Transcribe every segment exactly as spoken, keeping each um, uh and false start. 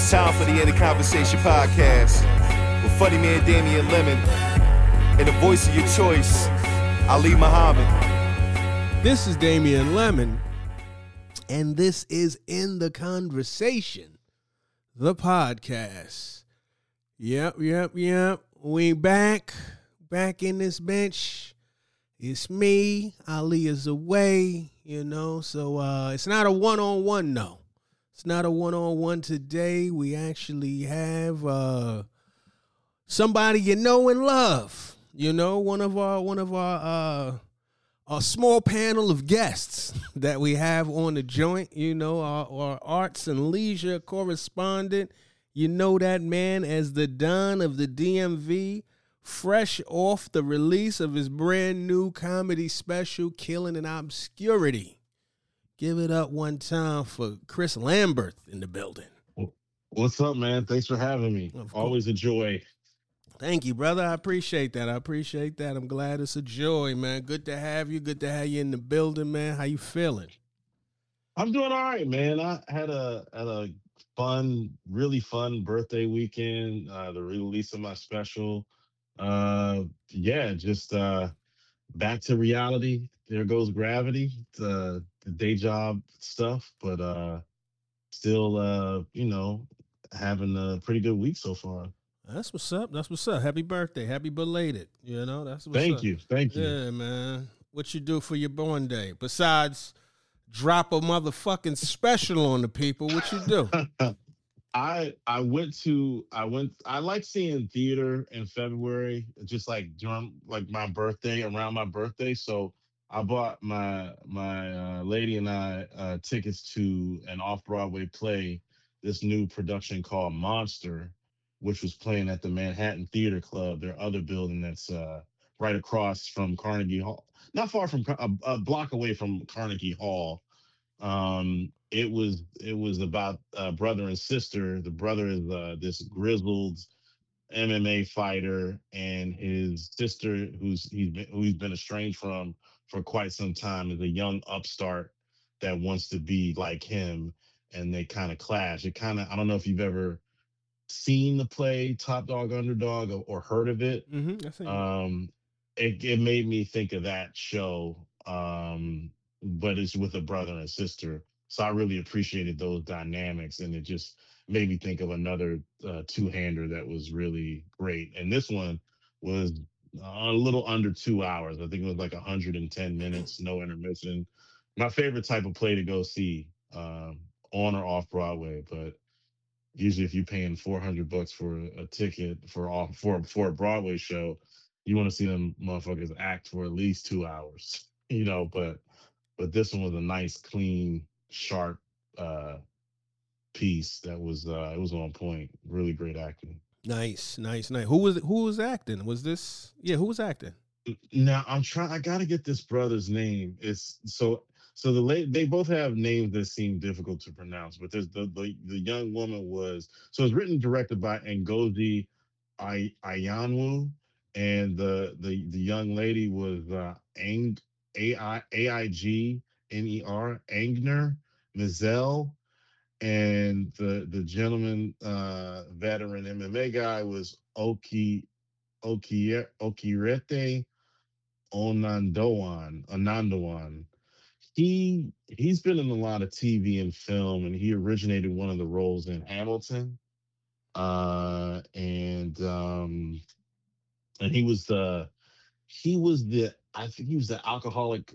It's time for the End of Conversation podcast with funny man Damian Lemon and the voice of your choice, Ali Muhammad. This is Damian Lemon, and this is In the Conversation, the podcast. Yep, yep, yep. We back, back in this bench. It's me. Ali is away, you know, so uh, it's not a one-on-one, no. It's not a one-on-one today. We actually have uh, somebody you know and love. You know, one of our one of our uh, a small panel of guests that we have on the joint. You know, our, our arts and leisure correspondent. You know that man as the Don of the D M V, fresh off the release of his brand new comedy special, Killing in Obscurity. Give it up one time for Chris Lambert in the building. What's up, man? Thanks for having me. Always a joy. Thank you, brother. I appreciate that. I appreciate that. I'm glad it's a joy, man. Good to have you. Good to have you in the building, man. How you feeling? I'm doing all right, man. I had a had a fun, really fun birthday weekend. Uh, the release of my special. Uh, yeah, just uh, back to reality. There goes gravity. The the day job stuff, but uh, still, uh, you know, having a pretty good week so far. That's what's up. That's what's up. Happy birthday. Happy belated. You know, that's what's Thank up. you. Thank you. Yeah, man. What you do for your born day besides drop a motherfucking special on the people? What you do? I I went to I went I like seeing theater in February, just like during like my birthday, around my birthday. So I bought my my uh, lady and I uh, tickets to an off-Broadway play, this new production called Monster, which was playing at the Manhattan Theater Club, their other building that's uh, right across from Carnegie Hall, not far from a, a block away from Carnegie Hall. Um, it was it was about uh, brother and sister. The brother is uh, this grizzled M M A fighter, and his sister, who's he's been, who he's been estranged from for quite some time, is a young upstart that wants to be like him, and they kind of clash. It kind of I don't know if you've ever seen the play Top Dog Underdog or, or heard of it. Mm-hmm, um, it it made me think of that show, um, but it's with a brother and sister. So I really appreciated those dynamics, and it just made me think of another uh, two-hander that was really great. And this one was a little under two hours. I think it was like one hundred ten minutes, no intermission. My favorite type of play to go see, um, on or off Broadway. But usually, if you're paying four hundred bucks for a ticket for off for for a Broadway show, you want to see them motherfuckers act for at least two hours, you know. But but this one was a nice, clean, sharp uh, piece that was uh, it was on point. Really great acting. Nice, nice, nice. Who was who was acting? Was this yeah? Who was acting? Now I'm trying. I got to get this brother's name. It's so so the late. They both have names that seem difficult to pronounce. But there's the the, the young woman was so it's written and directed by Ngozi I Ayanwu, and the the the young lady was uh, Ang A I A I G N E R Angner Mizell, and the the gentleman uh, veteran M M A guy was Oki Oki Okirete Onandoan, Anandoan. He he's been in a lot of T V and film, and he originated one of the roles in Hamilton. Uh, and um, and he was the he was the I think he was the alcoholic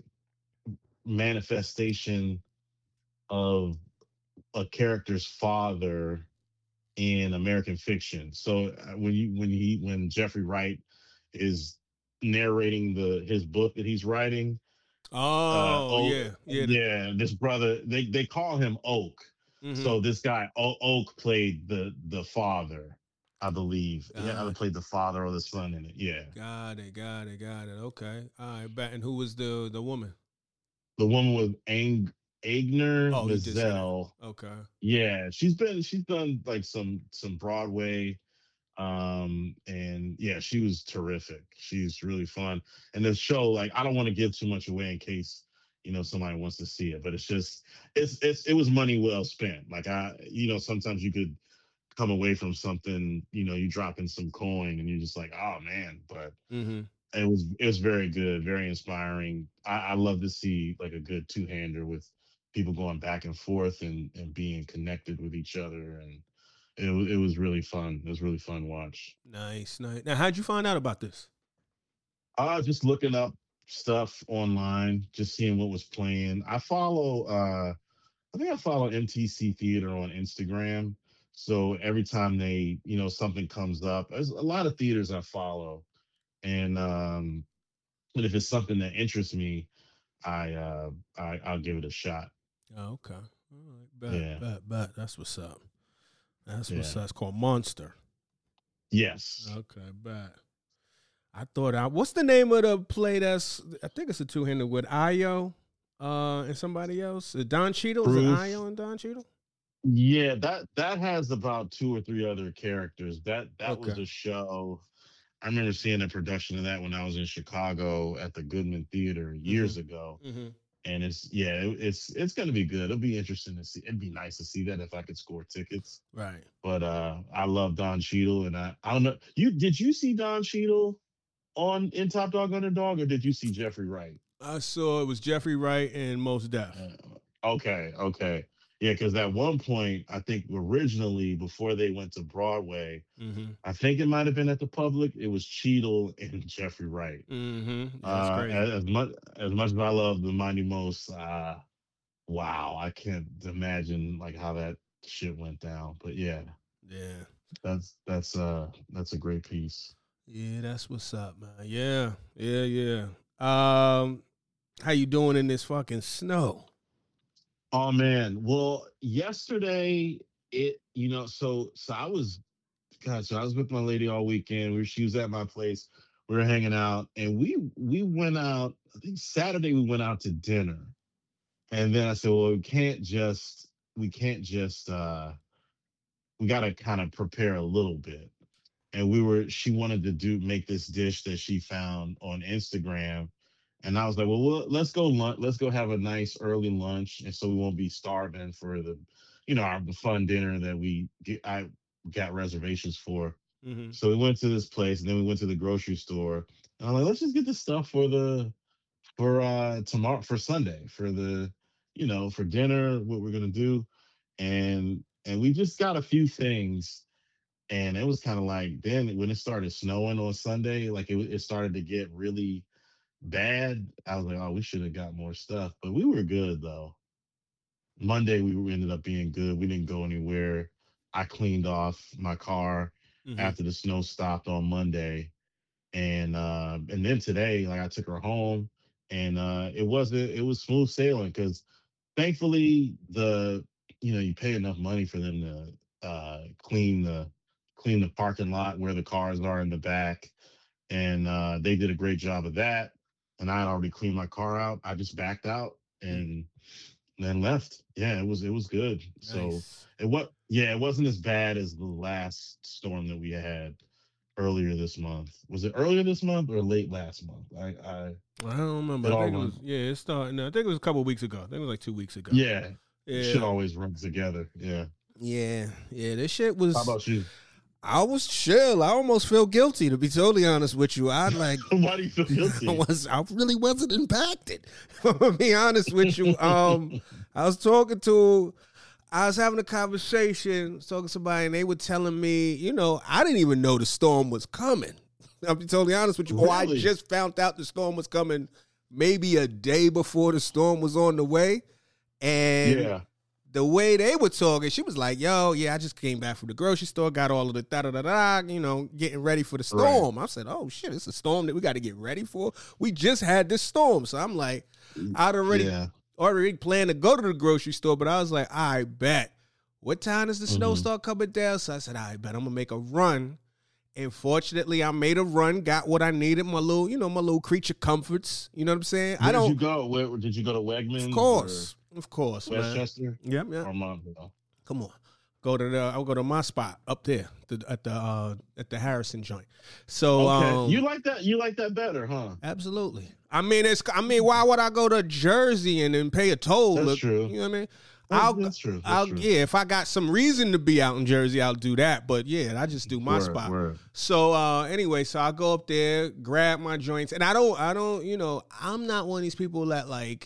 manifestation of a character's father in American Fiction. So uh, when you when he when Jeffrey Wright is narrating the his book that he's writing. Oh, uh, oh yeah, yeah. Yeah, this brother, they they call him Oak. Mm-hmm. So this guy o- Oak played the the father, I believe. Uh, yeah, either played the father or the son in it. Yeah. Got it, got it, got it. Okay, all right. And who was the the woman? The woman was Ang Agner oh, Mizell. Okay. Yeah, she's been she's done like some some Broadway. Um and yeah, she was terrific. She's really fun. And the show, like, I don't want to give too much away in case you know somebody wants to see it, but it's just it's it's it was money well spent. Like, I you know sometimes you could come away from something, you know, you drop in some coin and you're just like, oh man. But Mm-hmm. it was it was very good, very inspiring. I, I love to see like a good two hander with people going back and forth and, and being connected with each other, and it was it was really fun. It was really fun to watch. Nice, nice. Now, how'd you find out about this? I was just looking up stuff online, just seeing what was playing. I follow uh I think I follow M T C Theater on Instagram. So every time they, you know, something comes up, there's a lot of theaters I follow. And um but if it's something that interests me, I uh I, I'll give it a shot. Oh, okay. All right. Bet, Yeah. bet, bet. That's what's up. That's Yeah. what's up. It's called Monster. Yes. Okay, bet. I thought I what's the name of the play that's I think it's a two handed with Ayo uh and somebody else? Uh, Don Cheadle? Is it Proof. Ayo and Don Cheadle? Yeah, that that has about two or three other characters. That that was Okay. a show. I remember seeing a production of that when I was in Chicago at the Goodman Theater years ago. Mm-hmm. And it's yeah, it, it's it's gonna be good. It'll be interesting to see. It'd be nice to see that if I could score tickets. Right. But uh I love Don Cheadle, and I I don't know. You did you see Don Cheadle on in Top Dog Underdog, or did you see Jeffrey Wright? I saw it was Jeffrey Wright and Mos Def. Uh, okay, okay. Yeah, because at one point, I think originally before they went to Broadway, Mm-hmm. I think it might have been at the Public. It was Cheadle and Jeffrey Wright. Mm-hmm. That's Uh, crazy. as, as much as much as I love the Mighty Most, uh, wow, I can't imagine like how that shit went down. But yeah, Yeah. that's that's uh that's a great piece. Yeah, that's what's up, man. Yeah. Yeah, yeah. Um, how you doing in this fucking snow? Oh man, well, yesterday it you know so so I was God, so I was with my lady all weekend. We were, she was at my place. We were hanging out, and we we went out. I think Saturday we went out to dinner, and then I said, "Well, we can't just we can't just uh, we got to kind of prepare a little bit." And we were she wanted to do make this dish that she found on Instagram, and I was like, "Well, well let's go lunch. Let's go have a nice early lunch, and so we won't be starving for the, you know, our fun dinner that we get." I got reservations for. Mm-hmm. So we went to this place, and then we went to the grocery store. And I'm like, let's just get the stuff for the for uh tomorrow for Sunday for the you know for dinner what we're gonna do, and and we just got a few things, and it was kind of like then when it started snowing on Sunday, like it it started to get really bad. I was like, oh, we should have got more stuff, but we were good though. Monday we ended up being good. We didn't go anywhere. I cleaned off my car Mm-hmm. after the snow stopped on Monday, and uh, and then today, like I took her home, and uh, it wasn't it was smooth sailing because thankfully the you know you pay enough money for them to uh, clean the clean the parking lot where the cars are in the back, and uh, they did a great job of that. And I had already cleaned my car out. I just backed out and then left. Yeah, it was it was good. So Nice. it what yeah, it wasn't as bad as the last storm that we had earlier this month. Was it earlier this month or late last month? I, I I don't remember. It I all think it runs- was yeah, it started. No, I think it was a couple of weeks ago. I think it was like two weeks ago. yeah, Yeah. shit always runs together. Yeah. Yeah. Yeah. This shit was How about you? I was chill. I almost feel guilty, to be totally honest with you. I like Why do you feel guilty? I was I really wasn't impacted. To be honest with you. Um I was talking to I was having a conversation, talking to somebody, and they were telling me, you know, I didn't even know the storm was coming. I'll be totally honest with you. Oh, I Really? just found out the storm was coming maybe a day before the storm was on the way. And yeah. the way they were talking, she was like, yo, yeah, I just came back from the grocery store, got all of the da-da-da-da, you know, getting ready for the storm. I said, oh, shit, it's a storm that we got to get ready for. We just had this storm. So I'm like, I'd already Yeah. already planned to go to the grocery store, but I was like, I bet. What time does the snow Mhm. start coming down? So I said, I bet I'm going to make a run. And fortunately, I made a run, got what I needed, my little, you know, my little creature comforts. You know what I'm saying? Where I don't, did you go? Where did you go to Wegmans? of course, of course, Or man. Westchester Yep, yep. or Montville? Come on, go to the. I'll go to my spot up there the, at the uh, at the Harrison joint. So, Okay. um, you like that? You like that better, huh? absolutely. I mean, it's. I mean, why would I go to Jersey and then pay a toll? That's Look, true. You know what I mean? I'll, That's true. That's I'll, true. yeah, if I got some reason to be out in Jersey, I'll do that. But yeah, I just do my Word, spot. word. So uh, anyway, so I go up there, grab my joints, and I don't, I don't, you know, I'm not one of these people that like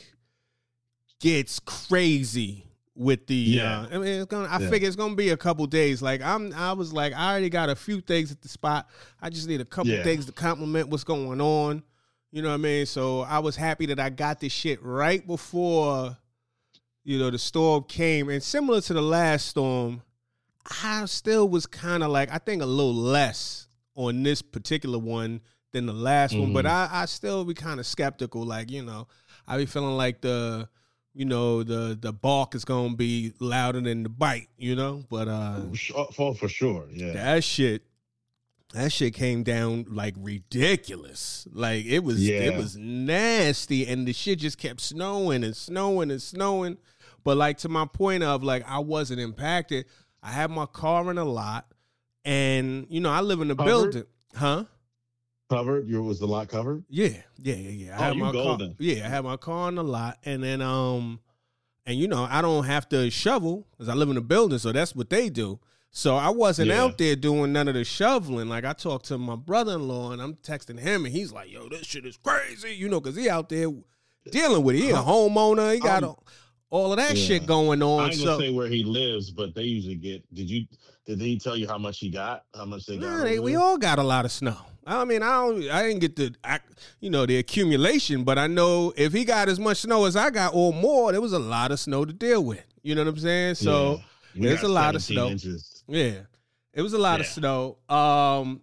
gets crazy with the. Yeah. Uh, I mean, it's gonna. I Yeah. figure it's gonna be a couple days. Like I'm, I was like, I already got a few things at the spot. I just need a couple Yeah. things to compliment what's going on. You know what I mean? So I was happy that I got this shit right before, you know, the storm came. And similar to the last storm, I still was kind of like, I think a little less on this particular one than the last one. But I, I still be kind of skeptical. Like, you know, I be feeling like the, you know, the the bark is going to be louder than the bite, you know? But uh, For, for sure, yeah. that shit. That shit came down like ridiculous. Like it was Yeah. it was nasty, and the shit just kept snowing and snowing and snowing. But like to my point of like I wasn't impacted. I had my car in a lot, and you know I live in a Covered? building, huh? Covered? Your was the lot covered? Yeah, yeah, yeah, yeah. I Oh, had you my golden. car. Yeah, I had my car in a lot, and then um, and you know I don't have to shovel because I live in a building, so that's what they do. So I wasn't Yeah. out there doing none of the shoveling. Like I talked to my brother-in-law, and I'm texting him, and he's like, "Yo, this shit is crazy," you know, because he out there dealing with it. He a homeowner. He got Um, all, all of that yeah. shit going I on. ain't gonna So say where he lives, but they usually get. Did you? Did he tell you how much he got? How much they got? nah, over they, we there? all got a lot of snow. I mean, I don't, I didn't get the, I, you know, the accumulation, but I know if he got as much snow as I got or more, there was a lot of snow to deal with. You know what I'm saying? So Yeah. We there's got a lot of seventeen snow. inches. yeah, it was a lot of Yeah. snow. Um,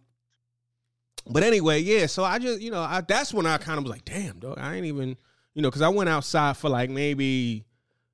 but anyway, yeah. So I just, you know, I, that's when I kind of was like, damn, dog, I ain't even, you know, because I went outside for like maybe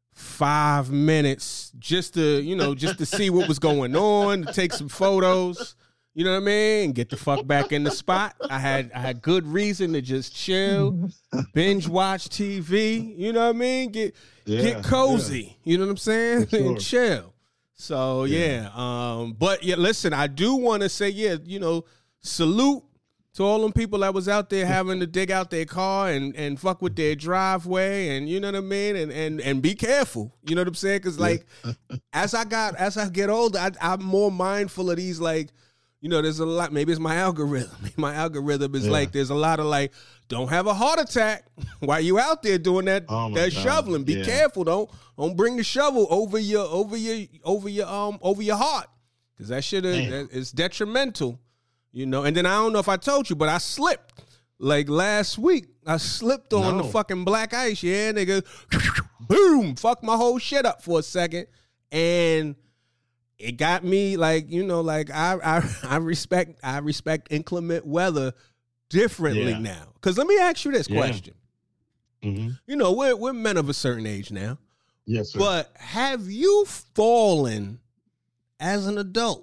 five minutes just to, you know, just to see what was going on, to take some photos. You know what I mean? And get the fuck back in the spot. I had I had good reason to just chill, binge watch T V. You know what I mean? Get Yeah, get cozy. You know what I'm saying? For sure. And chill. So yeah. Um. But yeah, listen. I do want to say, yeah. You know, salute to all them people that was out there having to dig out their car and, and fuck with their driveway, and you know what I mean, and and and be careful. You know what I'm saying? Because like, as I got as I get older, I, I'm more mindful of these like. You know, there's a lot. Maybe it's my algorithm. My algorithm is Yeah. like there's a lot of like, don't have a heart attack while you out there doing that Oh my that God. shoveling. Be Yeah. careful. Don't don't bring the shovel over your over your over your um over your heart, because that shit is Damn. that is detrimental. You know. And then I don't know if I told you, but I slipped like last week. I slipped on the No. fucking black ice. Yeah, nigga. Boom. Fuck my whole shit up for a second, and. It got me like, you know, like I I I respect I respect inclement weather differently Yeah. now. Cause let me ask you this Yeah. question. hmm You know, we're we're men of a certain age now, Yes, sir. but have you fallen as an adult?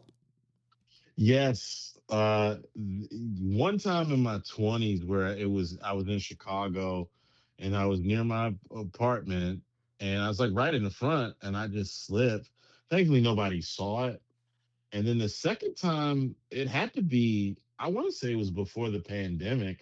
Yes. Uh, one time in my twenties where it was, I was in Chicago and I was near my apartment and I was like right in the front and I just slipped. Thankfully, nobody saw it. And then the second time, it had to be, I want to say it was before the pandemic.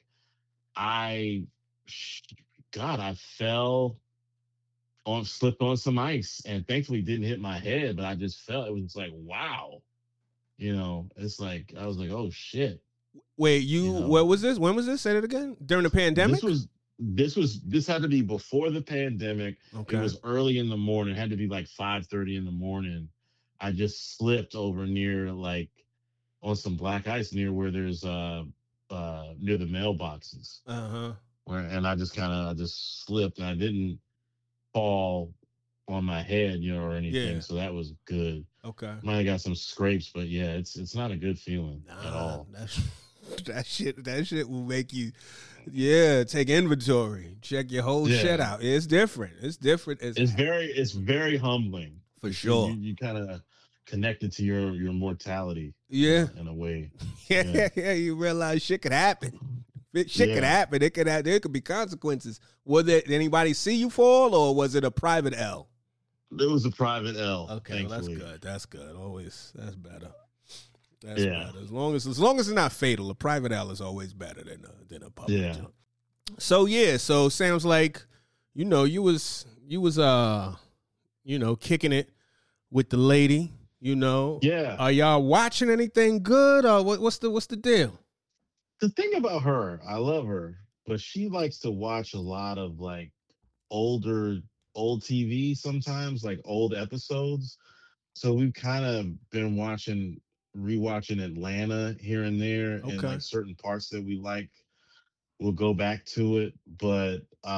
I, God, I fell on, slipped on some ice and thankfully didn't hit my head, but I just felt, it was just like, wow. You know, it's like, I was like, oh shit. Wait, you, You know. what was this? When was this? Say it again. During the pandemic? This was, this was, this had to be before the pandemic. okay. It was early in the morning. It had to be like five thirty in the morning. I just slipped over near like on some black ice near where there's uh uh near the mailboxes. Uh-huh. Where and I just kind of I just slipped and I didn't fall on my head, you know, or anything. Yeah. So that was good. Okay. Might have got some scrapes, but yeah, it's it's not a good feeling at Nah, all. That's, that shit that shit will make you yeah, take inventory. Check your whole Yeah. shit out. It's different. It's different. It's, It's very it's very humbling. for You- sure. You, you kind of connected to your your mortality Yeah. in a way. Yeah, Yeah. yeah, you realize shit could happen. It- Shit could Yeah. happen. It could have, there could be consequences. Was it did anybody see you fall, or was it a private L? It was a private L. Okay, well, that's thankfully. good. That's good. Always that's better. That's Yeah. better. As long as as long as it's not fatal, a private L is always better than a than a public Yeah. jump. So yeah, so sounds like, you know, you was you was uh you know, kicking it with the lady. You know, Yeah. Are y'all watching anything good, or what, what's the what's the deal? The thing about her, I love her, but she likes to watch a lot of like older old T V sometimes, like old episodes. So we've kind of been watching, rewatching Atlanta here and there, and Okay. like certain parts that we like, we'll go back to it. But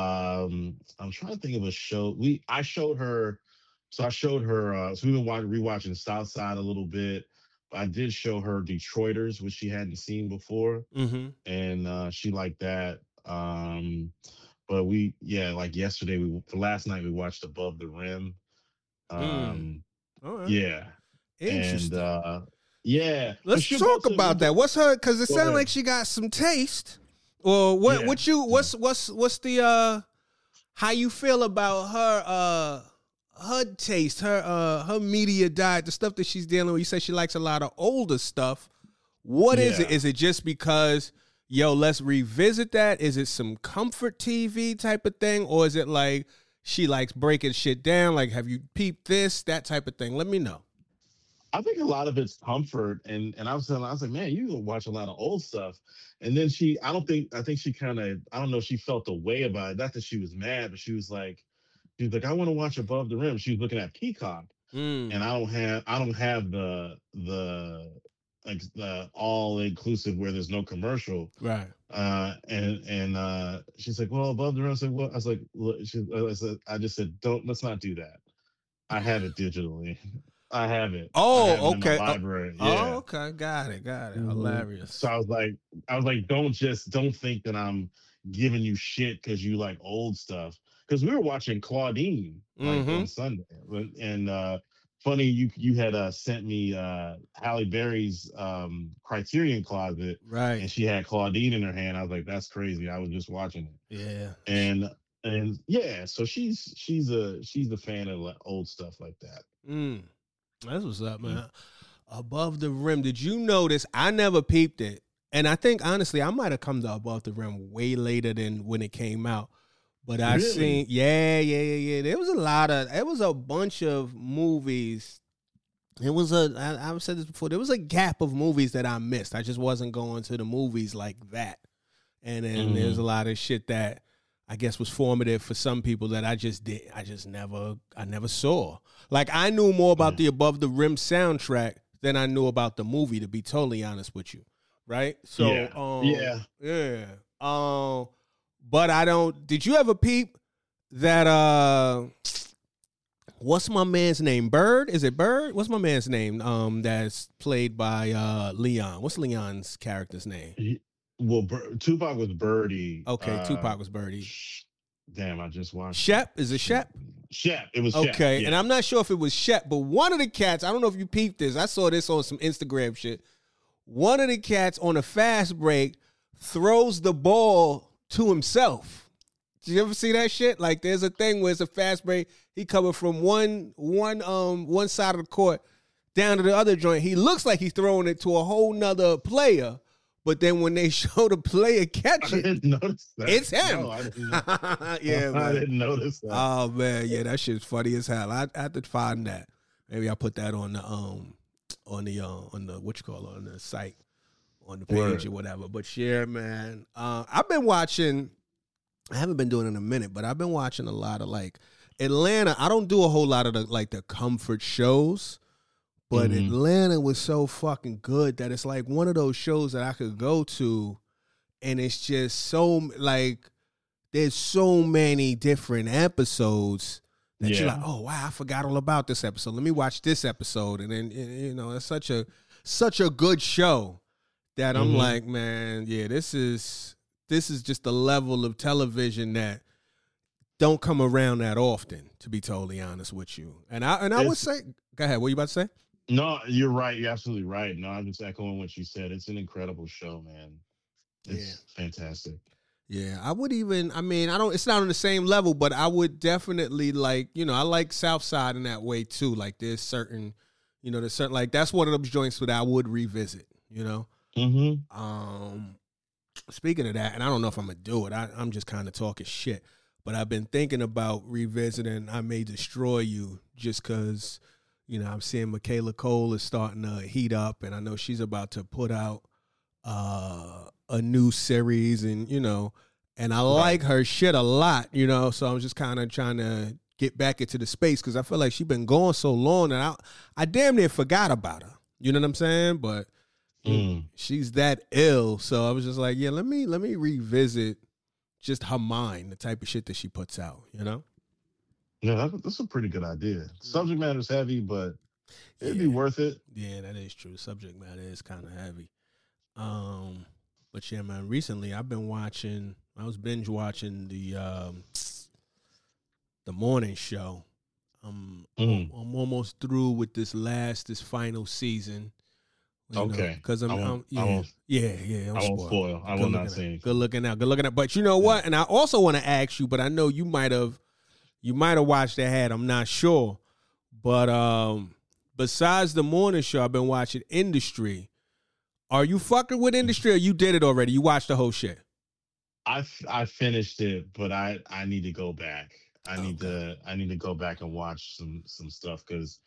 um I'm trying to think of a show. We I showed her, so I showed her. Uh, so we've been watching, rewatching South Side a little bit. I did show her Detroiters, which she hadn't seen before, Mm-hmm. and uh, she liked that. Um, but we, yeah, like yesterday, we for last night we watched Above the Rim. Mm. Um, All right. yeah, and Interesting. uh, yeah. but Let's she talk also- about that. What's her? Because it Go sounds ahead. like she got some taste. Or what? Yeah. What you? What's what's what's the? uh How you feel about her? uh Her taste, her uh her media diet, the stuff that she's dealing with. You say she likes a lot of older stuff. What is it? Yeah. Is it just because, yo, let's revisit that? Is it some comfort T V type of thing, or is it like she likes breaking shit down? Like, have you peeped this? That type of thing. Let me know. I think a lot of it's comfort, and and I was telling, I was like, man, you watch a lot of old stuff, and then she, I don't think, I think she kind of, I don't know, she felt a way about it. Not that she was mad, but she was like, she was like, I want to watch Above the Rim. She was looking at Peacock, Mm. and I don't have, I don't have the the like the all inclusive where there's no commercial. Right. Uh, and and uh, she's like, well, Above the Rim. I said, well, I was like, look, she, I said, I just said, don't, let's not do that. I have it digitally. I have it. Oh, I have it in my okay. Oh, library. Oh, Yeah. okay. Got it. Got it. Mhm. Hilarious. So I was like, I was like, don't just don't think that I'm giving you shit because you like old stuff. Because we were watching Claudine like Mhm. on Sunday, and uh, funny you you had uh, sent me uh, Halle Berry's um, Criterion Closet, and Right. she had Claudine in her hand. I was like, that's crazy. I was just watching it, Yeah. and and yeah, so she's she's a she's a fan of like, old stuff like that. Mm. That's what's up, man. Above the Rim. Did you notice? I never peeped it. And I think, honestly, I might have come to Above the Rim way later than when it came out. But I Really? seen, yeah, yeah, yeah, yeah. There was a lot of, there was a bunch of movies. It was a, I, I've said this before, there was a gap of movies that I missed. I just wasn't going to the movies like that. And then Mhm. there's a lot of shit that I guess was formative for some people that I just did. I just never, I never saw. Like I knew more about Yeah. the Above the Rim soundtrack than I knew about the movie, to be totally honest with you. Right? So, Yeah. um, Yeah. yeah. Um, but I don't. Did you ever peep that? Uh, what's my man's name? Bird? Is it Bird? What's my man's name? Um, that's played by uh Leon. What's Leon's character's name? He- well, Bir- Tupac was Birdie. Okay, uh, Tupac was Birdie. Sh- Damn, I just watched. Shep? Is it Shep? Shep. It was Shep. Okay, yeah. and I'm not sure if it was Shep, but one of the cats, I don't know if you peeped this. I saw this on some Instagram shit. One of the cats on a fast break throws the ball to himself. Did you ever see that shit? Like there's a thing where it's a fast break. He coming from one one um one side of the court down to the other joint. He looks like he's throwing it to a whole nother player. But then when they show the player I catch it, didn't notice that. it's him. No, I didn't, know- yeah, I man. didn't notice that. Oh man, yeah, that shit's funny as hell. I, I have to find that. Maybe I'll put that on the um on the uh, on the what you call it, on the site, on the page Word. or whatever. But yeah, man. Uh, I've been watching. I haven't been doing it in a minute, but I've been watching a lot of like Atlanta. I don't do a whole lot of the like the comfort shows, but Mhm. Atlanta was so fucking good that it's like one of those shows that I could go to, and it's just so like there's so many different episodes that you're Yeah. like, oh wow, I forgot all about this episode. Let me watch this episode, and then you know it's such a such a good show that I'm Mhm. like, man, yeah, this is this is just a level of television that don't come around that often, to be totally honest with you. And I and I would It's- say, go ahead, what you about to say? No, you're right. You're absolutely right. No, I'm just echoing what you said. It's an incredible show, man. It's fantastic. Yeah, I would even. I mean, I don't. It's not on the same level, but I would definitely like. You know, I like South Side in that way too. Like, there's certain, you know, there's certain like that's one of those joints that I would revisit. You know. Mm-hmm. Um, speaking of that, and I don't know if I'm gonna do it. I, I'm just kind of talking shit. but I've been thinking about revisiting I May Destroy You just because, you know, I'm seeing Michaela Cole is starting to heat up, and I know she's about to put out uh, a new series, and, you know, and I like her shit a lot, you know, so I'm just kind of trying to get back into the space because I feel like she's been going so long and I, I damn near forgot about her. You know what I'm saying? But mm. she's that ill. So I was just like, yeah, let me let me revisit just her mind, the type of shit that she puts out, you know? Yeah, that, that's a pretty good idea. Subject matter is heavy, but it'd yeah. be worth it. Yeah, that is true. Subject matter is kind of heavy. Um, but yeah, man, recently I've been watching, I was binge watching the um, the morning show. I'm, mm. I'm almost through with this last, this final season. Okay. Because I'm, I'm yeah, won't, yeah, yeah. I'm I won't spoil. I will not say anything. Good looking out. Good looking out. But you know what? And I also want to ask you, but I know you might have, you might have watched that. I'm not sure. But um, besides the morning show, I've been watching Industry. Are you fucking with Industry, or you did it already? You watched the whole shit. I I finished it, but I I need to go back. I need okay. to I need to go back and watch some some stuff because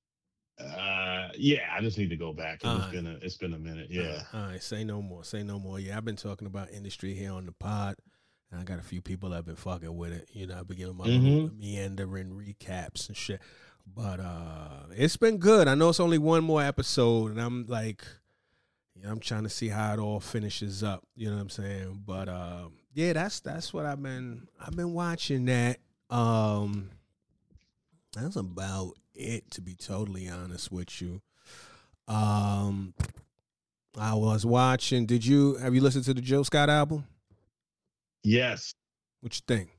uh yeah, I just need to go back. And it's right. been a it's been a minute. Yeah. All right, say no more. Say no more. Yeah, I've been talking about Industry here on the pod. And I got a few people that have been fucking with it. You know, I've been giving my mm-hmm. meandering recaps and shit. But uh it's been good. I know it's only one more episode, and I'm like, yeah, I'm trying to see how it all finishes up. You know what I'm saying? But uh, yeah, that's that's what I've been I've been watching that. Um, that's about it, to be totally honest with you. Um, I was watching. Did you have you listened to the Jill Scott album? Yes. What you think?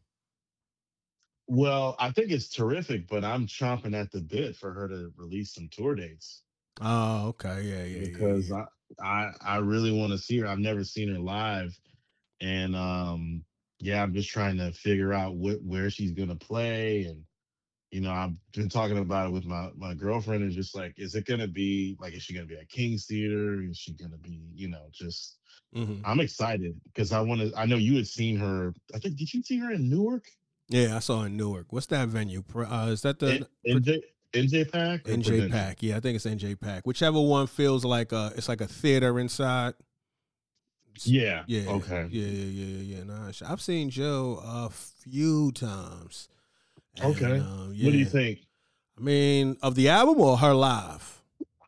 Well, I think it's terrific, but I'm chomping at the bit for her to release some tour dates. Oh, okay, yeah, yeah. Because yeah, yeah. I, I I really want to see her. I've never seen her live, and um. Yeah, I'm just trying to figure out what where she's gonna play, and you know, I've been talking about it with my my girlfriend, and just like, is it gonna be like, is she gonna be at King's Theater? Is she gonna be, you know, just? Mm-hmm. I'm excited because I want to. I know you had seen her. I think did you see her in Newark? Yeah, I saw her in Newark. What's that venue? Uh, is that the N J N J Pack? N J Pack. Yeah, I think it's N J Pack. Whichever one feels like a, it's like a theater inside. Yeah. Yeah. Okay. Yeah. Yeah. Yeah. Yeah. Nah, I've seen Joe a few times. And, okay. Um, yeah. What do you think? I mean, of the album or her live?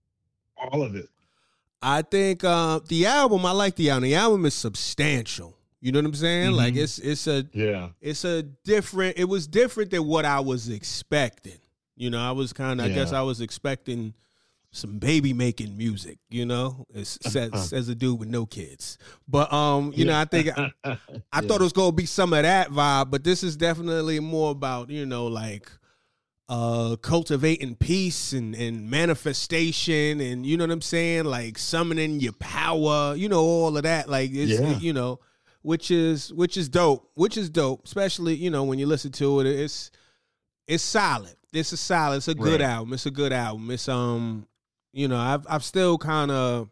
All of it. I think uh, the album. I like the album. The album is substantial. You know what I'm saying? Mm-hmm. Like it's it's a yeah. It's a different. It was different than what I was expecting. You know, I was kind of. Yeah. I guess I was expecting some baby making music, you know, as, as, as a dude with no kids. But, um, you yeah. know, I think I, I yeah. thought it was going to be some of that vibe, but this is definitely more about, you know, like uh, cultivating peace and, and manifestation and, you know what I'm saying? Like summoning your power, you know, all of that. Like, it's, yeah. you know, which is, which is dope, which is dope, especially, you know, when you listen to it, it's, it's solid. It's a solid, it's a good right. album. It's a good album. It's, um, you know, I've I've still kind of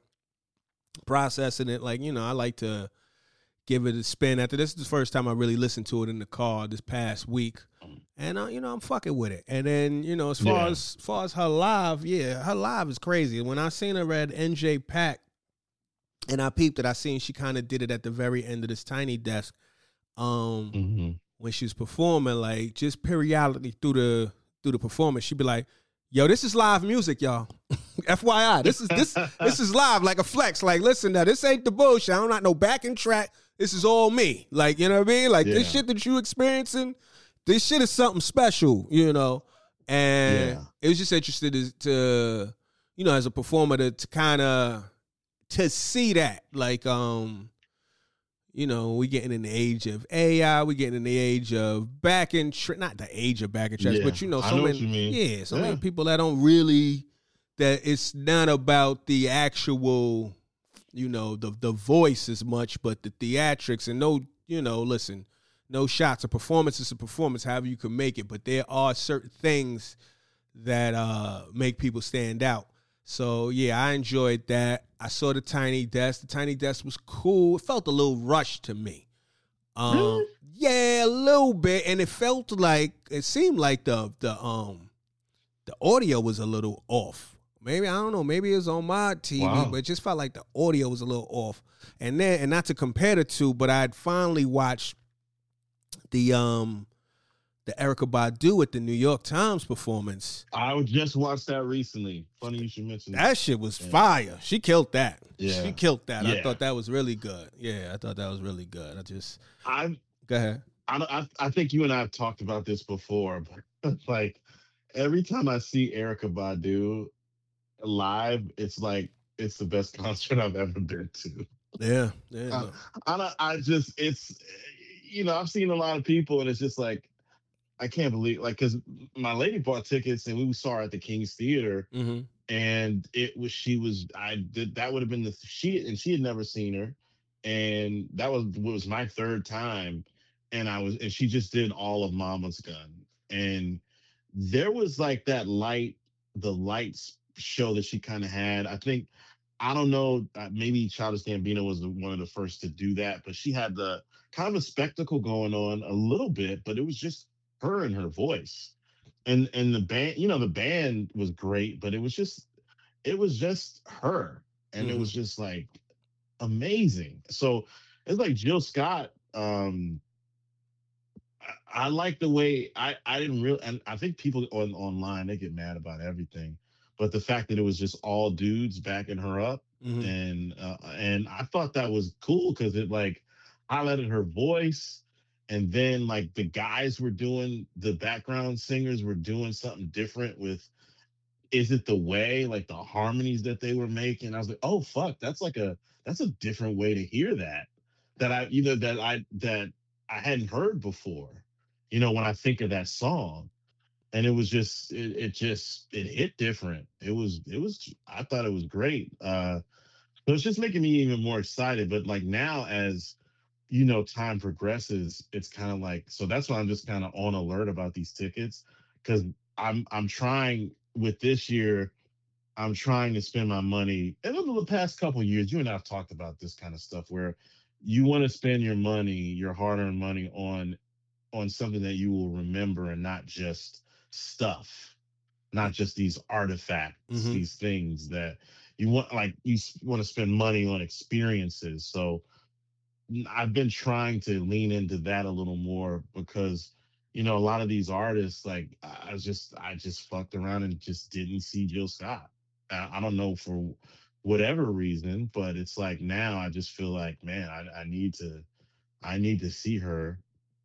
processing it. Like, you know, I like to give it a spin. After this is the first time I really listened to it in the car this past week, and uh, you know, I'm fucking with it. And then, you know, as far yeah. as, as far as her live, yeah, her live is crazy. When I seen her at N J Pack, and I peeped it, I seen she kind of did it at the very end of this Tiny Desk, um, mm-hmm. when she was performing. Like, just periodically through the through the performance, she'd be like, yo, this is live music, y'all. F Y I, this is this this is live, like a flex. Like, listen, now this ain't the bullshit. I don't got no backing track. This is all me. Like, you know what I mean? Like yeah. this shit that you experiencing, this shit is something special, you know. And yeah. it was just interested to, to, you know, as a performer to, to kind of to see that, like, um, you know, we getting in the age of A I, we getting in the age of backing track, not the age of backing tracks, yeah. but you know, so know many, yeah, so yeah. many people that don't really, that it's not about the actual, you know, the the voice as much, but the theatrics. And no, you know, listen, no shots. A performance is a performance, however you can make it. But there are certain things that uh, make people stand out. So, yeah, I enjoyed that. I saw the Tiny Desk. The Tiny Desk was cool. It felt a little rushed to me. Um, yeah, a little bit, and it felt like it seemed like the the um the audio was a little off. Maybe I don't know. Maybe it was on my T V, Wow. but it just felt like the audio was a little off. And then, and not to compare the two, but I'd finally watched the um the Erykah Badu at the New York Times performance. I just watched that recently. Funny you should mention that. That shit was Yeah. fire. She killed that. Yeah. She killed that. I Yeah. thought that was really good. Yeah, I thought that was really good. I just I go ahead. I don't- I I think you and I have talked about this before, but like every time I see Erykah Badu live, it's like it's the best concert I've ever been to. Yeah, yeah. I, no. I don't- I just it's you know I've seen a lot of people and it's just like I can't believe like because my lady bought tickets and we saw her at the King's Theater Mhm. and it was she was I did that would have been the she and she had never seen her and that was was my third time and I was and she just did all of Mama's Gun and there was like that light the lights show that she kind of had I think I don't know uh, maybe Childish Gambino was the, one of the first to do that but she had the kind of a spectacle going on a little bit but it was just her and her voice and and the band you know the band was great but it was just it was just her and Mhm. it was just like amazing so it's like Jill Scott um I, I like the way I I didn't really and I think people on online they get mad about everything but the fact that it was just all dudes backing her up Mhm. and uh, and I thought that was cool because it like highlighted her voice and then like the guys were doing the background singers were doing something different with is it the way like the harmonies that they were making I was like oh fuck that's like a that's a different way to hear that that I you know that I that I hadn't heard before you know when I think of that song and it was just it, it just it hit different it was it was I thought it was great uh so it's just making me even more excited but like now as you know time progresses it's kind of like so that's why I'm just kind of on alert about these tickets because i'm i'm trying with this year I'm trying to spend my money and over the past couple of years you and I've talked about this kind of stuff where you want to spend your money your hard-earned money on on something that you will remember and not just stuff not just these artifacts Mhm. these things that you want like you want to spend money on experiences so I've been trying to lean into that a little more because you know a lot of these artists like I was just I just fucked around and just didn't see Jill Scott. I, I don't know for whatever reason, but it's like now I just feel like man I, I need to I need to see her.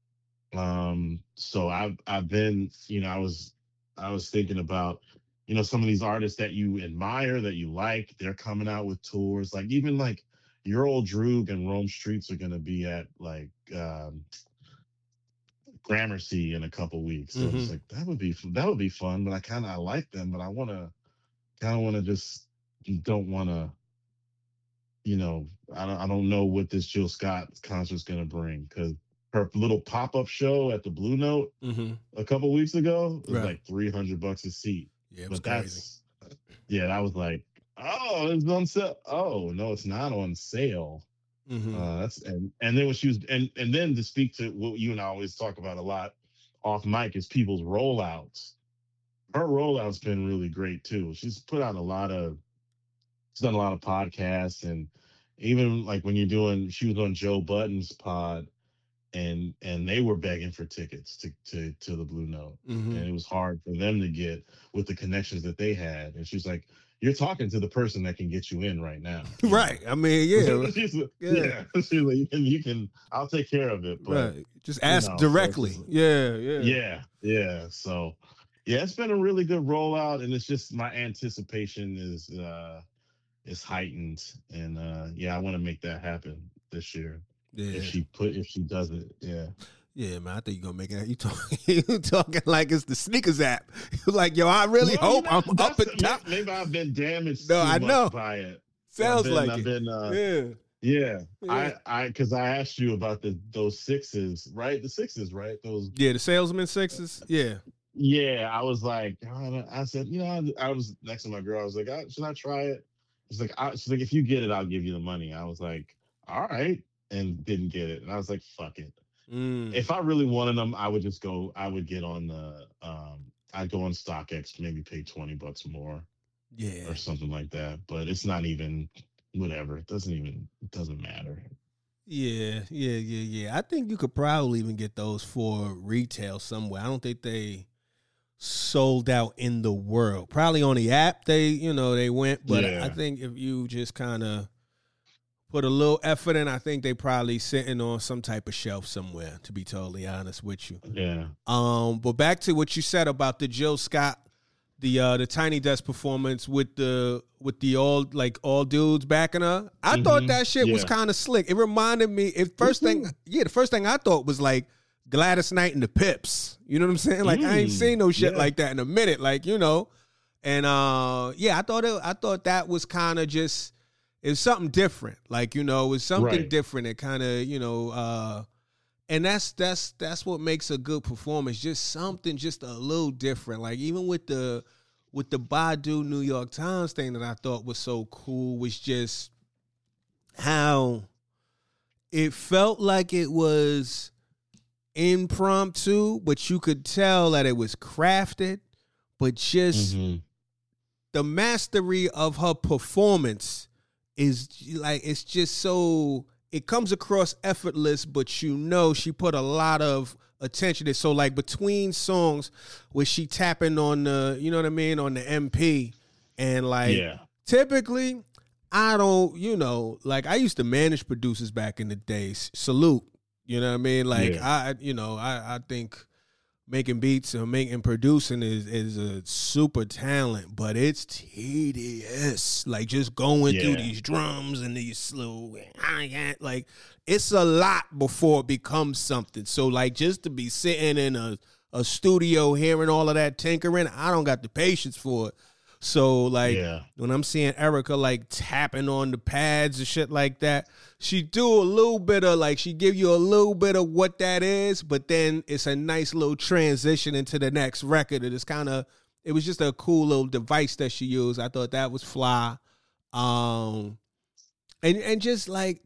Um, so I've I've been you know I was I was thinking about you know some of these artists that you admire that you like they're coming out with tours like even like your old Droog and Rome Streets are going to be at like um, Gramercy in a couple weeks. So it's Mhm. like that would be that would be fun. But I kind of I like them, but I want to kind of want to just don't want to you know I don't I don't know what this Jill Scott concert's going to bring because her little pop up show at the Blue Note Mhm. a couple weeks ago was Right. like three hundred bucks a seat. Yeah, it was But crazy. that's yeah, that was like oh it's on sale. Oh no, it's not on sale. Mhm. Uh, that's and and then when she was and and then to speak to what you and I always talk about a lot off mic is people's rollouts. Her rollout's been really great too. She's put out a lot of she's done a lot of podcasts and even like when you're doing she was on Joe Budden's pod and and they were begging for tickets to to to the Blue Note. Mhm. And it was hard for them to get with the connections that they had. And she's like, you're talking to the person that can get you in right now. you know? Right. I mean, yeah. She's like, Yeah. yeah. She's like, you can, you can, I'll take care of it. But Right. Just you ask know, so it's directly. just- Yeah, yeah. yeah, yeah. So yeah, it's been a really good rollout, and it's just my anticipation is uh is heightened, and uh yeah, I want to make that happen this year. Yeah. If she put, if she does it, yeah. Yeah, man, I think you're gonna make it. You talking, you talking like it's the sneakers app. You're like, yo, I really Well, you hope know, I'm up that's- at top. Maybe I've been damaged No, too I much know. by it. Sounds I've been, like I've it. been, uh, Yeah. yeah. Yeah. I, I, because I asked you about the those sixes, right? The sixes, right? Those Yeah, the salesman sixes. Yeah. Yeah, I was like, I I said, you know, I, I was next to my girl. I was like, I, should I try it? She's like, I, she's like, if you get it, I'll give you the money. I was like, all right, and didn't get it, and I was like, fuck it. Mm. If I really wanted them, I would just go. I would get on the. Um, I'd go on StockX, maybe pay twenty bucks more Yeah. or something like that. But it's not even whatever. It doesn't even. It doesn't matter. Yeah, yeah, yeah, yeah. I think you could probably even get those for retail somewhere. I don't think they sold out in the world. Probably on the app they, you know, they went, but Yeah. I think if you just kind of put a little effort in, I think they probably sitting on some type of shelf somewhere, to be totally honest with you. Yeah. Um, but back to what you said about the Jill Scott, the uh, the Tiny Desk performance with the with the all like all dudes backing her. I Mhm. thought that shit was Yeah. kind of slick. It reminded me. It first thing, yeah, the first thing I thought was like Gladys Knight and the Pips. You know what I'm saying? Like I ain't Mm, seen no shit yeah. like that in a minute. Like you know, and uh, yeah, I thought it, I thought that was kind of just it was something different. Like you know, it was something Right. different. It kind of you know. Uh, And that's that's that's what makes a good performance. Just something just a little different. Like even with the with the Badu New York Times thing that I thought was so cool was just how it felt like it was impromptu, but you could tell that it was crafted, but just Mhm. the mastery of her performance is like it's just so it comes across effortless, but you know she put a lot of attention to it. So like between songs where she tapping on the, you know what I mean, on the M P and like Yeah. typically I don't, you know, like I used to manage producers back in the days. Salute. You know what I mean? Like Yeah. I you know, I I think making beats and making producing is is a super talent, but it's tedious. Like just going through Yeah. these drums and these little like it's a lot before it becomes something. So like just to be sitting in a, a studio hearing all of that tinkering, I don't got the patience for it. So like Yeah. when I'm seeing Erica like tapping on the pads and shit like that, she do a little bit of like she give you a little bit of what that is, but then it's a nice little transition into the next record. It is kind of it was just a cool little device that she used. I thought that was fly. Um and and just like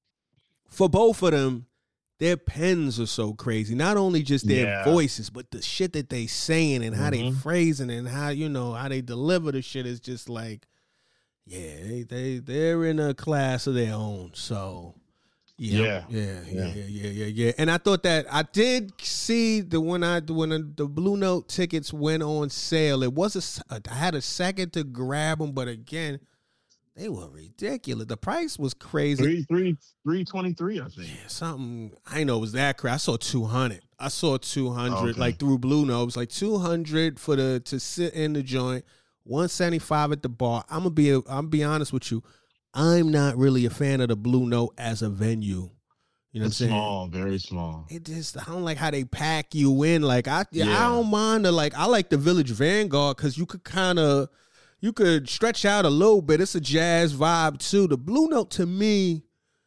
for both of them, their pens are so crazy. Not only just their Yeah. voices, but the shit that they saying and how they Mhm. phrasing and how you know how they deliver the shit is just like, yeah, they they they're in a class of their own. So yeah, Yeah. yeah, yeah, Yeah. yeah, yeah, yeah, yeah. And I thought that I did see the when I when the Blue Note tickets went on sale. It was a s- I had a second to grab them, but again, they were ridiculous. The price was crazy. Three, three, three twenty-three. I think. Something I know it was that crazy. I saw two hundred. I saw two hundred Okay. like through Blue Note. It was like two hundred for the to sit in the joint, one seventy-five at the bar. I'm gonna be I'm gonna be honest with you. I'm not really a fan of the Blue Note as a venue. You know what I'm It's saying? small, very small. It just I don't like how they pack you in. Like I yeah, Yeah. I don't mind the like I like the Village Vanguard because you could kind of you could stretch out a little bit. It's a jazz vibe too. The Blue Note to me,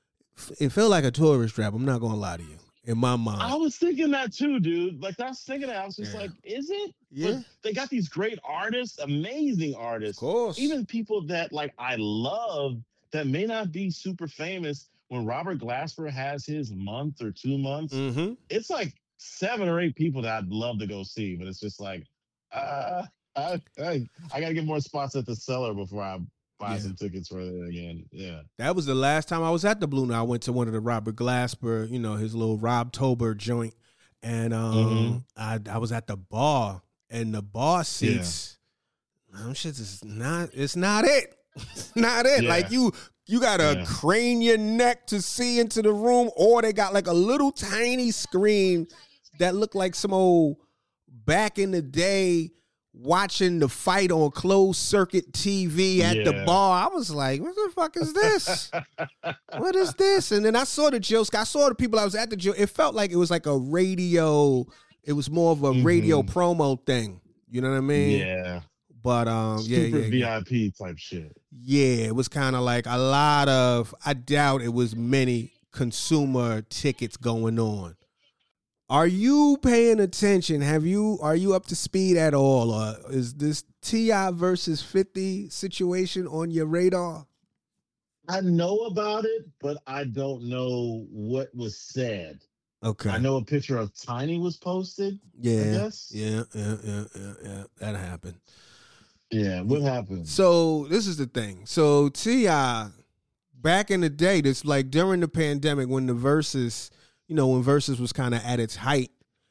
it felt like a tourist trap. I'm not gonna lie to you. In my mind, I was thinking that too, dude. Like I was thinking that. I was just Yeah. like, is it? Yeah. But they got these great artists, amazing of artists. course. Even people that like I love that may not be super famous. When Robert Glasper has his month or two months, mm-hmm. it's like seven or eight people that I'd love to go see, but it's just like, uh, I, I, I gotta get more spots at the cellar before I buy Yeah. some tickets for it again. Yeah. That was the last time I was at the Blue Note. I went to one of the Robert Glasper, you know, his little Rob Tober joint, and um, Mhm. I I was at the bar, and the bar seats, them shits is not. It's not it. It's not it. Yeah. Like you. You gotta Yeah. crane your neck to see into the room, or they got like a little tiny screen that looked like some old back in the day watching the fight on closed circuit T V at the Yeah. bar. I was like, what the fuck is this? What is this? And then I saw the Jill Scott. I saw the people I was at the Jill. It felt like it was like a radio. It was more of a radio Mhm. promo thing. You know what I mean? Yeah. But um, yeah, Super yeah, yeah. V I P type shit. Yeah, it was kind of like a lot of, I doubt it was many consumer tickets going on. Are you paying attention? Have you, are you up to speed at all? Or is this T I versus fifty situation on your radar? I know about it, but I don't know what was said. Okay. I know a picture of Tiny was posted. Yeah. I guess. Yeah, yeah, yeah, yeah, yeah. That happened. Yeah, what happened? So this is the thing. So T I, back in the day, this like during the pandemic when the Versus, you know, when Versus was kind of at its height,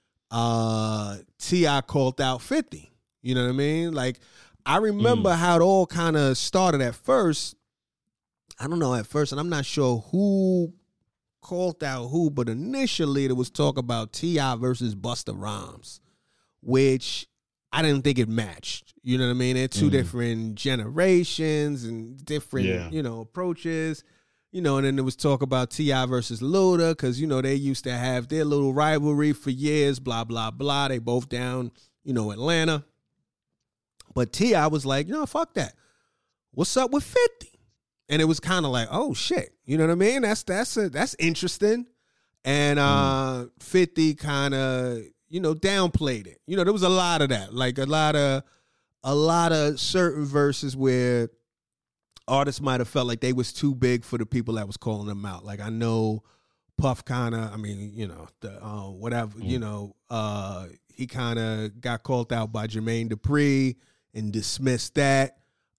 uh, T I called out fifty. You know what I mean? Like, I remember mm. how it all kind of started at first. I don't know at first, and I'm not sure who called out who, but initially there was talk about T I versus Busta Rhymes, which I didn't think it matched. You know what I mean? They're two mm. different generations and different, yeah. you know, approaches. You know, and then there was talk about T I versus Luda because, you know, they used to have their little rivalry for years, blah, blah, blah. They both down, you know, Atlanta. But T I was like, no, fuck that. What's up with fifty? And it was kind of like, oh, shit. You know what I mean? That's that's a, that's interesting. And uh, mm. fifty kind of, you know, downplayed it. You know, there was a lot of that. Like a lot of, a lot of certain verses where artists might have felt like they was too big for the people that was calling them out. Like I know Puff kind of, I mean, you know, the uh, whatever, mm. you know, uh, he kind of got called out by Jermaine Dupri and dismissed that.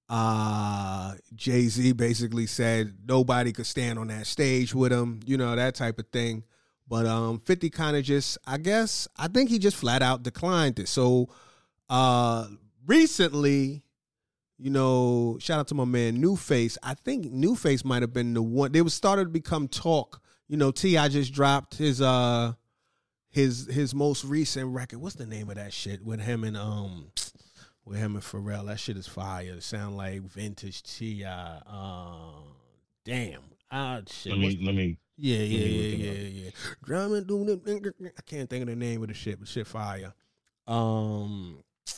Uh, Jay-Z basically said nobody could stand on that stage with him, you know, that type of thing. But um, fifty kind of just, I guess, I think he just flat out declined it. So uh, recently, you know, shout out to my man Newface. I think Newface might have been the one. They was started to become talk. You know, T I just dropped his uh his his most recent record. What's the name of that shit with him and um with him and Pharrell? That shit is fire. It sound like vintage T I. Uh, damn. Ah, shit. Let me let me. Yeah, yeah, yeah, yeah, yeah. Drumming, doing it. I can't think of the name of the shit, but shit fire. Um.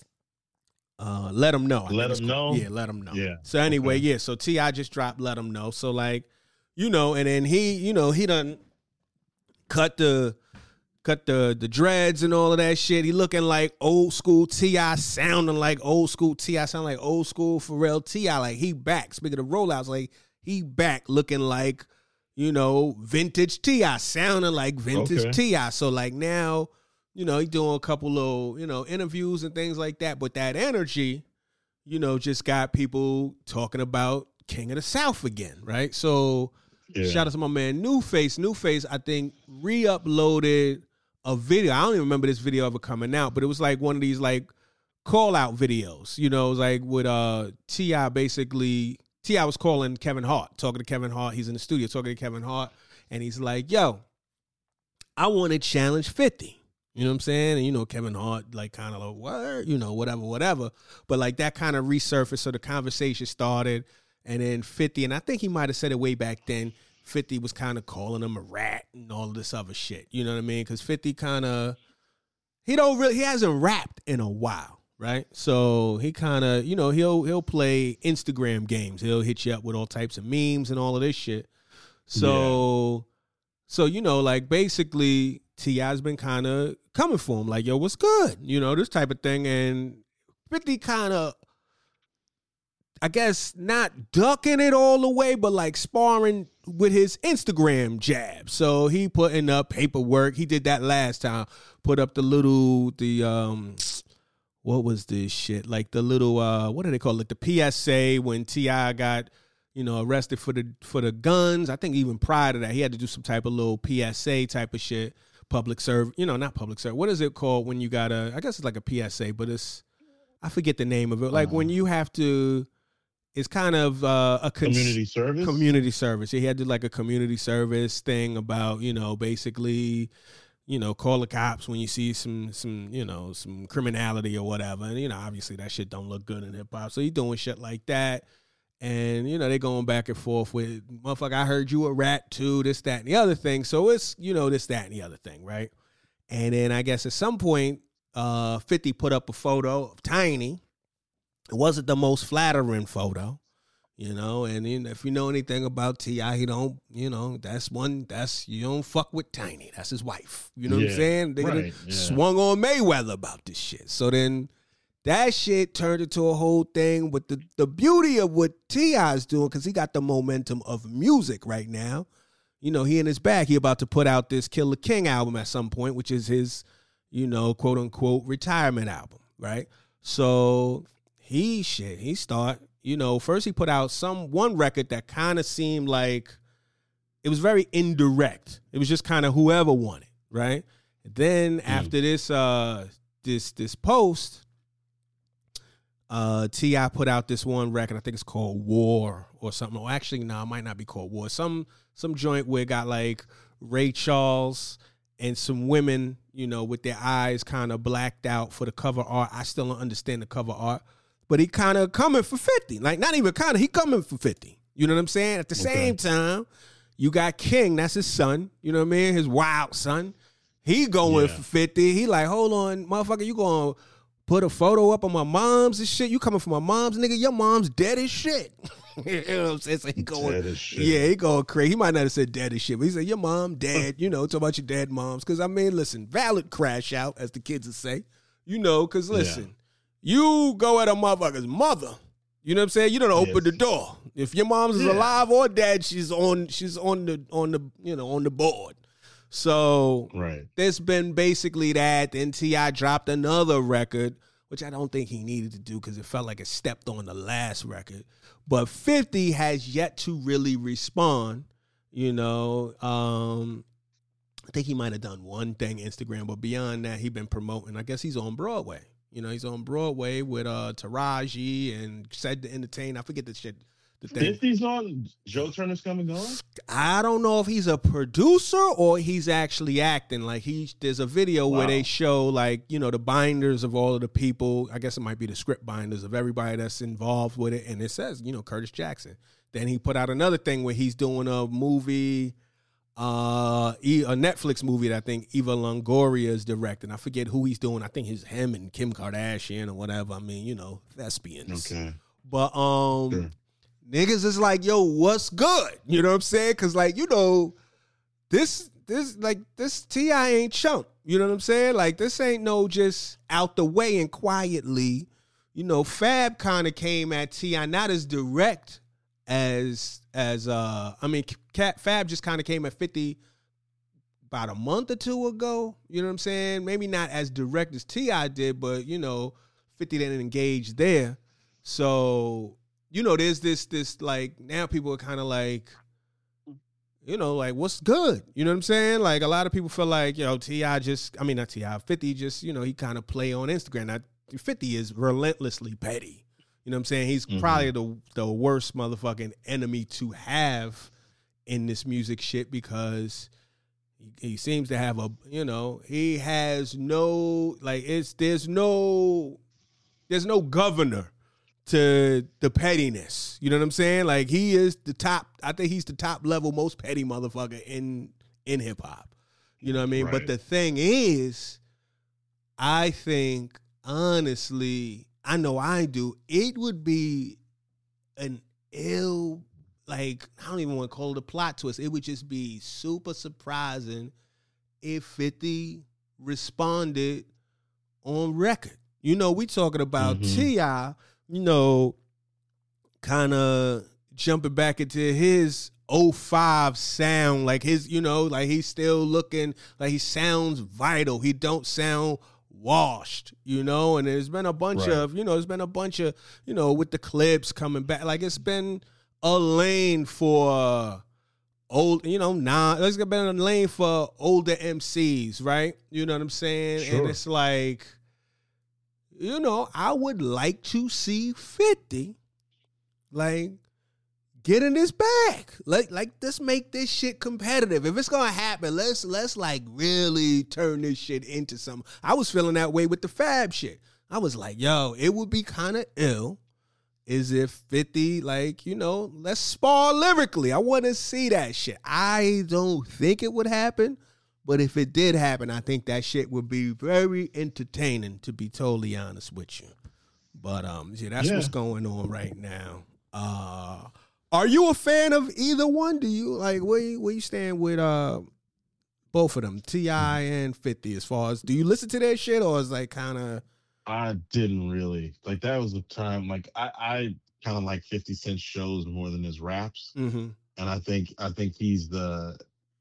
Uh, let them know. I let them know. Yeah, let them know. Yeah. So anyway, okay. yeah. So T I just dropped "Let Them Know." So like, you know, and then he, you know, he done cut the cut the the dreads and all of that shit. He looking like old school T I, sounding like old school T I, sound like old school Pharrell T I. Like he back. Speaking of rollouts, like he back looking like, you know, vintage T I, sounding like vintage okay. T I. So like now, you know, he doing a couple little, you know, interviews and things like that. But that energy, you know, just got people talking about King of the South again, right? So yeah. shout out to my man Newface. Newface, I think, re-uploaded a video. I don't even remember this video ever coming out, but it was like one of these like call-out videos. You know, it was like with uh, T I basically, T I was calling Kevin Hart, talking to Kevin Hart. He's in the studio talking to Kevin Hart. And he's like, yo, I want to challenge fifty. You know what I'm saying? And, you know, Kevin Hart, like, kind of like, what? You know, whatever, whatever. But, like, that kind of resurfaced. So the conversation started. And then fifty, and I think he might have said it way back then, fifty was kind of calling him a rat and all of this other shit. You know what I mean? Because fifty kind of, he don't really, he hasn't rapped in a while, right? So he kind of, you know, he'll he'll play Instagram games. He'll hit you up with all types of memes and all of this shit. So, yeah. so you know, like, basically, T I's been kind of coming for him, like, yo, what's good? You know, this type of thing. And fifty kind of, I guess, not ducking it all the way, but like sparring with his Instagram jab. So he putting up paperwork. He did that last time. Put up the little, the, um, what was this shit? Like the little, uh, what do they call it? The P S A when T I got, you know, arrested for the, for the guns. I think even prior to that, he had to do some type of little P S A type of shit. Public serve, you know, not public serve. What is it called when you got a, I guess it's like a P S A, but it's, I forget the name of it. Like uh-huh. when you have to, it's kind of uh, a cons- community service. Community service. He had to do like a community service thing about, you know, basically, you know, call the cops when you see some, some, you know, some criminality or whatever. And, you know, obviously that shit don't look good in hip hop. So he doing shit like that. And, you know, they going back and forth with, motherfucker, I heard you a rat too, this, that, and the other thing. So it's, you know, this, that, and the other thing, right? And then I guess at some point, uh, fifty put up a photo of Tiny. It wasn't the most flattering photo, you know, and you know, if you know anything about T I, he don't, you know, that's one, that's, you don't fuck with Tiny. That's his wife. You know yeah, what I'm saying? They right, yeah. swung on Mayweather about this shit. So then that shit turned into a whole thing. But the, the beauty of what T I is doing, because he got the momentum of music right now, you know, he in his bag. He about to put out this Killer King album at some point, which is his, you know, quote unquote retirement album, right? So he shit, he start, you know, first he put out some one record that kind of seemed like it was very indirect. It was just kind of whoever wanted, right? Then mm. after this, uh, this this post, uh, T I put out this one record. I think it's called War or something. Or actually, no, it might not be called War. Some some joint where it got like Ray Charles and some women, you know, with their eyes kind of blacked out for the cover art. I still don't understand the cover art, but he kind of coming for fifty. Like not even kind of, he coming for fifty. You know what I'm saying? At the okay. same time, you got King. That's his son. You know what I mean? His wild son. He going yeah. for fifty. He like, hold on, motherfucker, you going to put a photo up on my mom's and shit? You coming for my mom's, nigga? Your mom's dead as shit. You know what I'm saying? So he going, dead as shit. Yeah, he going crazy. He might not have said dead as shit, but he said, your mom dead. You know, talk about your dead moms. Because, I mean, listen, valid crash out, as the kids would say. You know, because, listen, yeah. you go at a motherfucker's mother. You know what I'm saying? You don't open yes. the door. If your mom's yeah. is alive or dead, she's on she's on the on the you know on the board. So right. there's been basically that. Then T I dropped another record, which I don't think he needed to do because it felt like it stepped on the last record. But fifty has yet to really respond. You know, um, I think he might have done one thing Instagram, but beyond that, he's been promoting. I guess he's on Broadway. You know, he's on Broadway with uh, Taraji and Said to Entertain. I forget the shit. The thing. fifty's on Joe Turner's Come and Gone? I don't know if he's a producer or he's actually acting. Like he, there's a video wow. where they show like, you know, the binders of all of the people. I guess it might be the script binders of everybody that's involved with it. And it says, you know, Curtis Jackson. Then he put out another thing where he's doing a movie, uh, a Netflix movie that I think Eva Longoria is directing. I forget who he's doing. I think it's him and Kim Kardashian or whatever. I mean, you know, thespians. Okay. But, um... Sure. Niggas is like, yo, what's good? You know what I'm saying? Because, like, you know, this, this, like, this T I ain't chump. You know what I'm saying? Like, this ain't no just out the way and quietly. You know, Fab kind of came at T I not as direct as, as uh, I mean, Cat, Fab just kind of came at fifty about a month or two ago. You know what I'm saying? Maybe not as direct as T I did, but, you know, fifty didn't engage there. So... You know, there's this, this like, now people are kind of like, you know, like, what's good? You know what I'm saying? Like, a lot of people feel like, you know, T I just, I mean, not T I, fifty just, you know, he kind of play on Instagram. Now, fifty is relentlessly petty. You know what I'm saying? He's mm-hmm. probably the, the worst motherfucking enemy to have in this music shit because he, he seems to have a, you know, he has no, like, it's, there's no, there's no governor to the pettiness. You know what I'm saying? Like he is the top, I think he's the top level most petty motherfucker in in hip hop. You know what I mean? Right. But the thing is, I think honestly, I know I do, it would be an ill, like, I don't even want to call it a plot twist. It would just be super surprising if fifty responded on record. You know, we talking about mm-hmm. T I, you know, kind of jumping back into his oh five sound, like his, you know, like he's still looking like he sounds vital. He don't sound washed, you know, and there's been a bunch right. of, you know, there's been a bunch of, you know, with the clips coming back, like it's been a lane for old, you know, nah, there's been a lane for older M Cs, right? You know what I'm saying? Sure. And it's like, you know, I would like to see fifty, like, get in this bag. Like, like, let's make this shit competitive. If it's gonna happen, let's let's like really turn this shit into something. I was feeling that way with the Fab shit. I was like, yo, it would be kind of ill is if fifty, like, you know, let's spar lyrically. I want to see that shit. I don't think it would happen. But if it did happen, I think that shit would be very entertaining, to be totally honest with you. But um, yeah, that's yeah. what's going on right now. Uh, are you a fan of either one? Do you like where you, where you stand with uh both of them, T I and fifty? As far as, do you listen to their shit, or is like kind of? I didn't really like. That was the time. Like I, I kind of like fifty Cent shows more than his raps, mm-hmm. and I think I think he's the.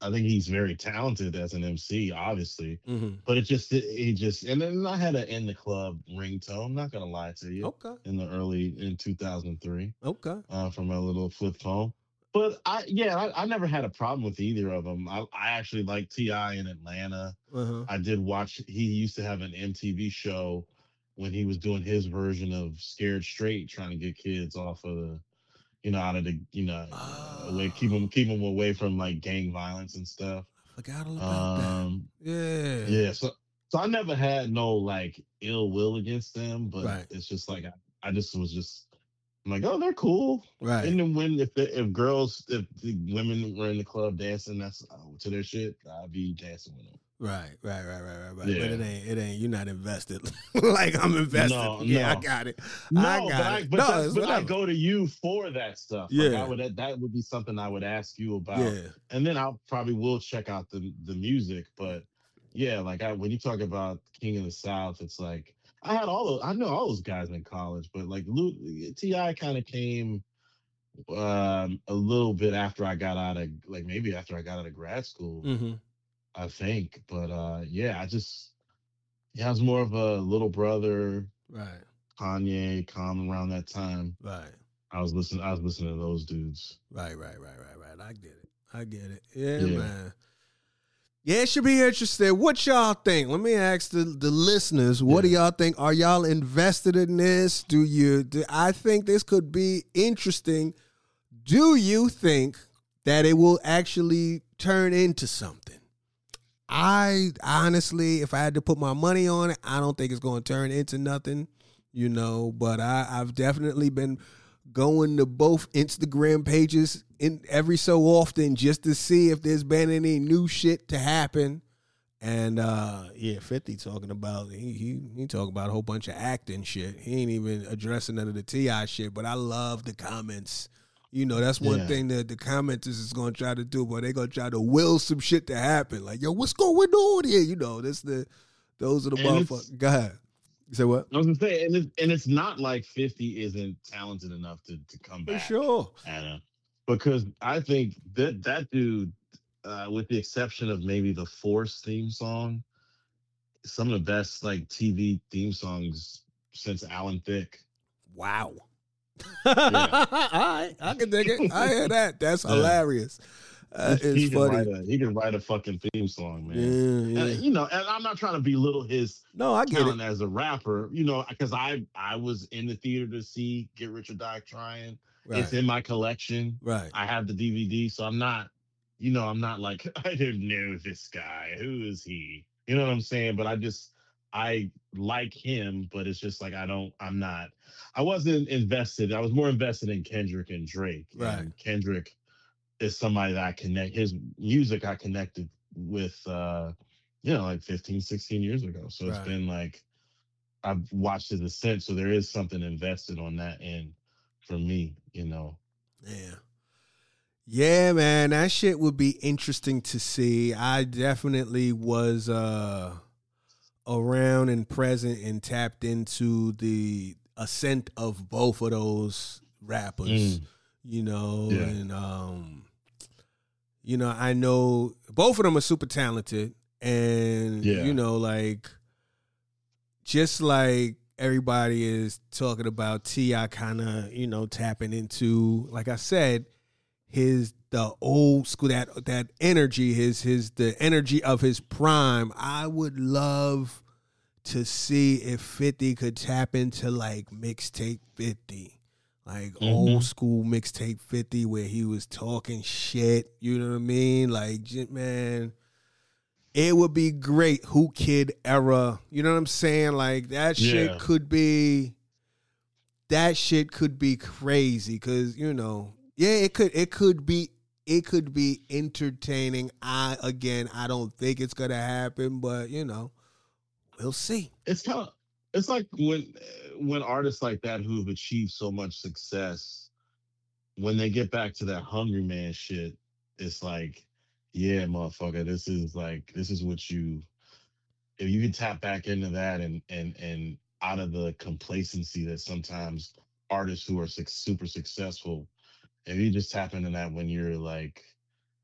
I think he's very talented as an M C, obviously. Mm-hmm. But it just it just and then I had an in the club ringtone. I'm not gonna lie to you. Okay. In the early in two thousand three, Okay. uh, from a little flip phone. But I yeah, I, I never had a problem with either of them. I, I actually like Ti in Atlanta. Uh-huh. I did watch. He used to have an M T V show when he was doing his version of Scared Straight, trying to get kids off of the, you know, out of the, you know, uh, away, keep Oh, them, keep them away from like gang violence and stuff. I forgot all about that. Um, Yeah. yeah. So, so I never had no like ill will against them, but Right. it's just like I, I just was just I'm like, oh, they're cool. Right. And then when if the, if girls if the women were in the club dancing that's uh, to their shit, I'd be dancing with them. Right, right, right, right, right, right. Yeah. But it ain't, it ain't. You're not invested like I'm invested. No, yeah, no. I got it. No, I got but I it. but, no, that, it's but I whatever. go to you for that stuff. Yeah. Like I would that, that would be something I would ask you about. Yeah, And then I probably will check out the the music. But yeah, like I when you talk about King of the South, it's like I had all those I know all those guys in college, but like T I kind of came um a little bit after I got out of like maybe after I got out of grad school, mm-hmm. I think. But uh yeah, I just yeah, I was more of a little brother, right, Kanye, Common around that time. right, I was listening I was listening to those dudes. right, right, right, right, right. I get it. I get it. Yeah, Yeah. man. Yeah, it should be interesting. What y'all think? Let me ask the, the listeners. What Yeah. do y'all think? Are y'all invested in this? Do you? Do, I think this could be interesting. Do you think that it will actually turn into something? I honestly, if I had to put my money on it, I don't think it's going to turn into nothing, you know, but I, I've definitely been going to both Instagram pages in every so often just to see if there's been any new shit to happen. And uh, yeah, fifty talking about he he he talking about a whole bunch of acting shit. He ain't even addressing none of the T I shit. But I love the comments. You know, that's one Yeah. thing that the commenters is gonna try to do, but they gonna try to will some shit to happen. Like, yo, what's going on here? You know, this the those are the And it's- motherfuckers. Go ahead. You say what? I was gonna say, and it's, and it's not like fifty isn't talented enough to, to come For back, sure. Anna, because I think that that dude, uh, with the exception of maybe the Force theme song, some of the best like T V theme songs since Alan Thicke. Wow. All right, I can dig it. I hear that. That's Yeah. hilarious. Uh, he it's can funny. write a he can write a fucking theme song, man. Yeah, yeah. And, you know, and I'm not trying to belittle his No, I get talent it. as a rapper, you know, because I I was in the theater to see Get Rich or Die Trying. It's Right, in my collection. right. I have the D V D, so I'm not, you know, I'm not like I didn't know this guy. Who is he? You know what I'm saying? But I just I like him, but it's just like I don't. I'm not. I wasn't invested. I was more invested in Kendrick and Drake. Right. And Kendrick is somebody that I connect. His music I connected with, uh, you know, like fifteen, sixteen years ago. So it's Right. been like I've watched his ascent. So there is something invested on that end for me, you know. Yeah. Yeah, man, that shit would be interesting to see. I definitely was uh, around and present and tapped into the ascent of both of those rappers, Mm. you know, Yeah. and um, you know, I know both of them are super talented, and Yeah. you know, like just like everybody is talking about T I kind of, you know, tapping into, like I said, his the old school, that that energy, his his the energy of his prime. I would love to see if fifty could tap into like mixtape fifty, like Mhm. old school mixtape fifty, where he was talking shit. You know what I mean? Like, j- man, it would be great. Who Kid era, you know what I'm saying? Like that shit Yeah. could be, that shit could be crazy. Because you know, yeah, it could, it could be, it could be entertaining. I again, I don't think it's gonna happen, but you know, we'll see. It's kind of it's like when when artists like that who've achieved so much success, when they get back to that hungry man shit, it's like, yeah, motherfucker, this is like this is what you if you can tap back into that and and and out of the complacency that sometimes artists who are suc super successful, if you just tap into that when you're like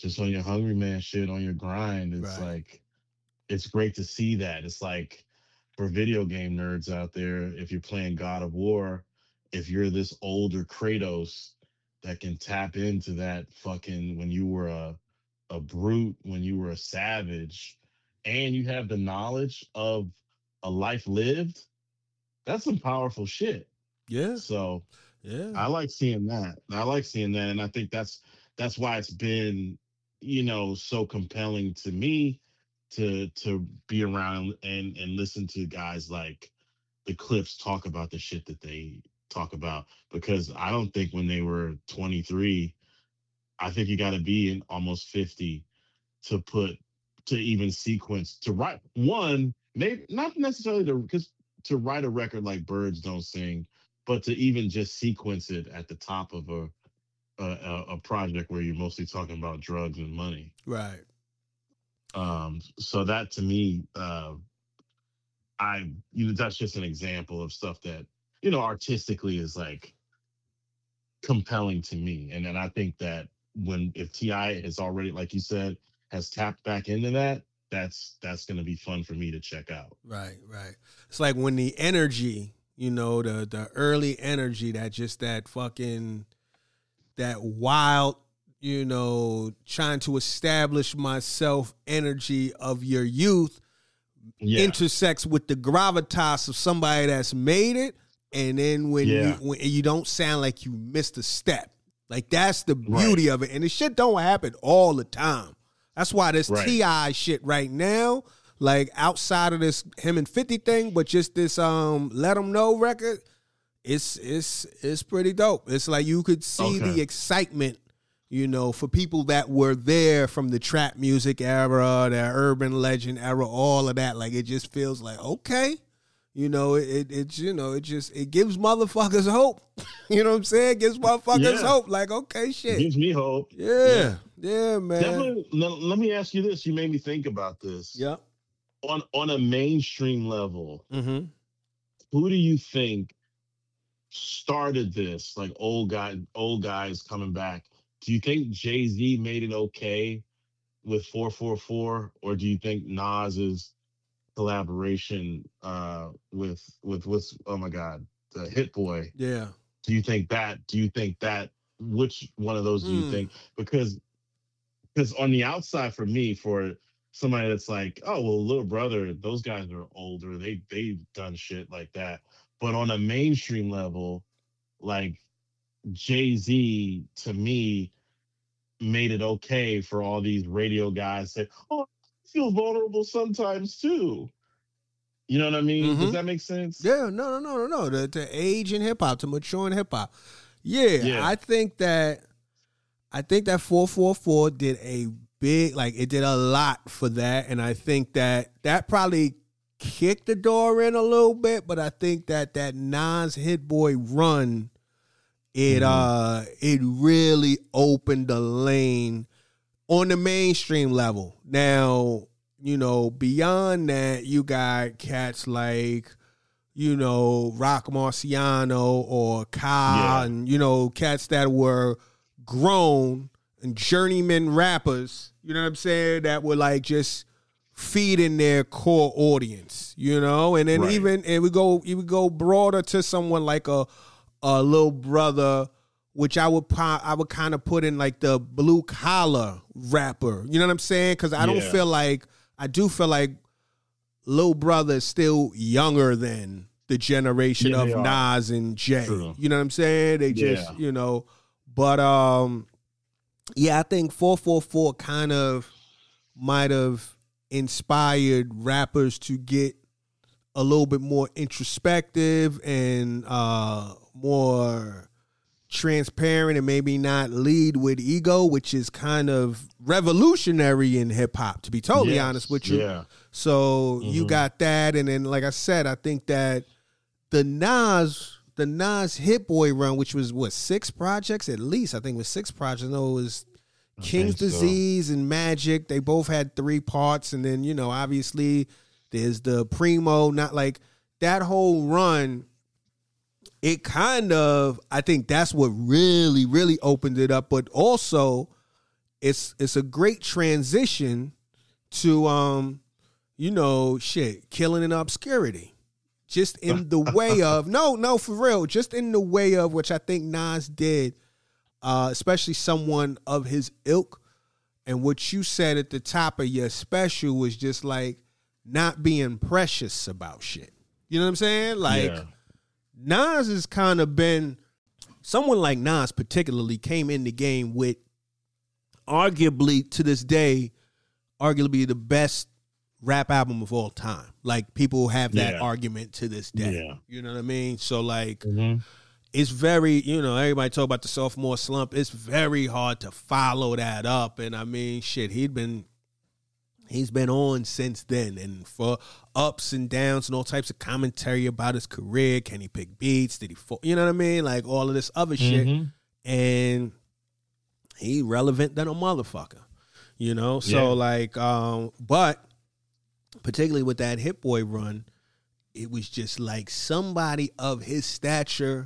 just on your hungry man shit, on your grind. It's Right. like, it's great to see that. It's like, for video game nerds out there, if you're playing God of War, if you're this older Kratos that can tap into that fucking when you were a a brute, when you were a savage, and you have the knowledge of a life lived, that's some powerful shit. Yeah. So Yeah. I like seeing that. I like seeing that, and I think that's that's why it's been, you know, so compelling to me to to be around and and listen to guys like the Clips talk about the shit that they talk about, because I don't think when they were twenty-three, I think you got to be in almost fifty to put to even sequence to write one, maybe not necessarily to, because to write a record like Birds Don't Sing, but to even just sequence it at the top of a a, a project where you're mostly talking about drugs and money. Right. Um, so that to me, uh, I you know that's just an example of stuff that, you know, artistically is like compelling to me, and then I think that when if T I is already, like you said, has tapped back into that, that's that's gonna be fun for me to check out. Right, right. It's like when the energy, you know, the the early energy, that just that fucking that wild, you know, trying to establish myself energy of your youth Yeah. intersects with the gravitas of somebody that's made it, and then when Yeah. you when you don't sound like you missed a step. Like that's the beauty of it. And the shit don't happen all the time. That's why this Right. T I shit right now, like outside of this him and fifty thing, but just this um Let 'Em Know record, it's it's it's pretty dope. It's like you could see Okay. the excitement, you know, for people that were there from the trap music era, the urban legend era, all of that. Like it just feels like, okay, you know, it, it it's you know, it just it gives motherfuckers hope. You know what I'm saying? It gives motherfuckers Yeah. hope. Like, okay, It shit. gives me hope. Yeah, yeah, man. Definitely. Let, let me ask you this. You made me think about this. Yep. On on a mainstream level, Mm-hmm. who do you think started this? Like old guy, old guys coming back. Do you think Jay-Z made it okay with four four four, or do you think Nas's collaboration uh, with with what's oh my god, the Hit Boy? Yeah. Do you think that? Do you think that? Which one of those do you Hmm. think? Because because on the outside, for me, for somebody that's like, oh well, little brother, those guys are older. They they've done shit like that. But on a mainstream level, like Jay-Z, to me, made it okay for all these radio guys to say, oh, I feel vulnerable sometimes too. You know what I mean? Mhm. Does that make sense? Yeah, no, no, no, no, no. To, to age in hip hop, to mature in hip hop. Yeah, Yeah. I think that I think that four four four did a big, like it did a lot for that, and I think that that probably kicked the door in a little bit, but I think that that Nas Hit Boy run, it Mhm. uh it really opened the lane on the mainstream level. Now, you know, beyond that, you got cats like, you know, Rock Marciano or Kyle, Yeah. and, you know, cats that were grown and journeyman rappers, you know what I'm saying, that were like just feeding their core audience, you know? And then Right. even, and we go, you would go broader to someone like a, a Little Brother, which I would po- I would kind of put in like the blue collar rapper, you know what I'm saying? Because I don't Yeah. feel like, I do feel like Lil Brother is still younger than the generation Yeah, they of are. Nas and Jay. True. You know what I'm saying? They just, Yeah. you know, but um, yeah, I think four four four kind of might have inspired rappers to get a little bit more introspective and uh, more transparent, and maybe not lead with ego, which is kind of revolutionary in hip hop, to be totally Yes. honest with you. Yeah. So you Mhm. got that, and then like I said, I think that the Nas, the Nas Hit Boy run, which was what, six projects at least. I think it was six projects. No, it was King's think so. Disease and Magic. They both had three parts, and then, you know, obviously there's the Primo. Not like that whole run. It kind of, I think that's what really, really opened it up. But also, it's it's a great transition to um, you know, shit, Killing in Obscurity. Just in the way of no, no, for real, just in the way of which I think Nas did, uh, especially someone of his ilk. And what you said at the top of your special was just like not being precious about shit. You know what I'm saying? Like Yeah. Nas has kind of been someone like Nas particularly came in the game with arguably to this day, arguably the best rap album of all time. Like people have that Yeah. argument to this day. Yeah. You know what I mean? So like Mm-hmm. it's very, you know, everybody talk about the sophomore slump. It's very hard to follow that up. And I mean, shit, he'd been he's been on since then. And for ups and downs and all types of commentary about his career, can he pick beats? Did he fall? You know what I mean? Like all of this other shit. Mm-hmm. And he relevant than a motherfucker. You know? So Yeah. like, um, but particularly with that Hit Boy run, it was just like somebody of his stature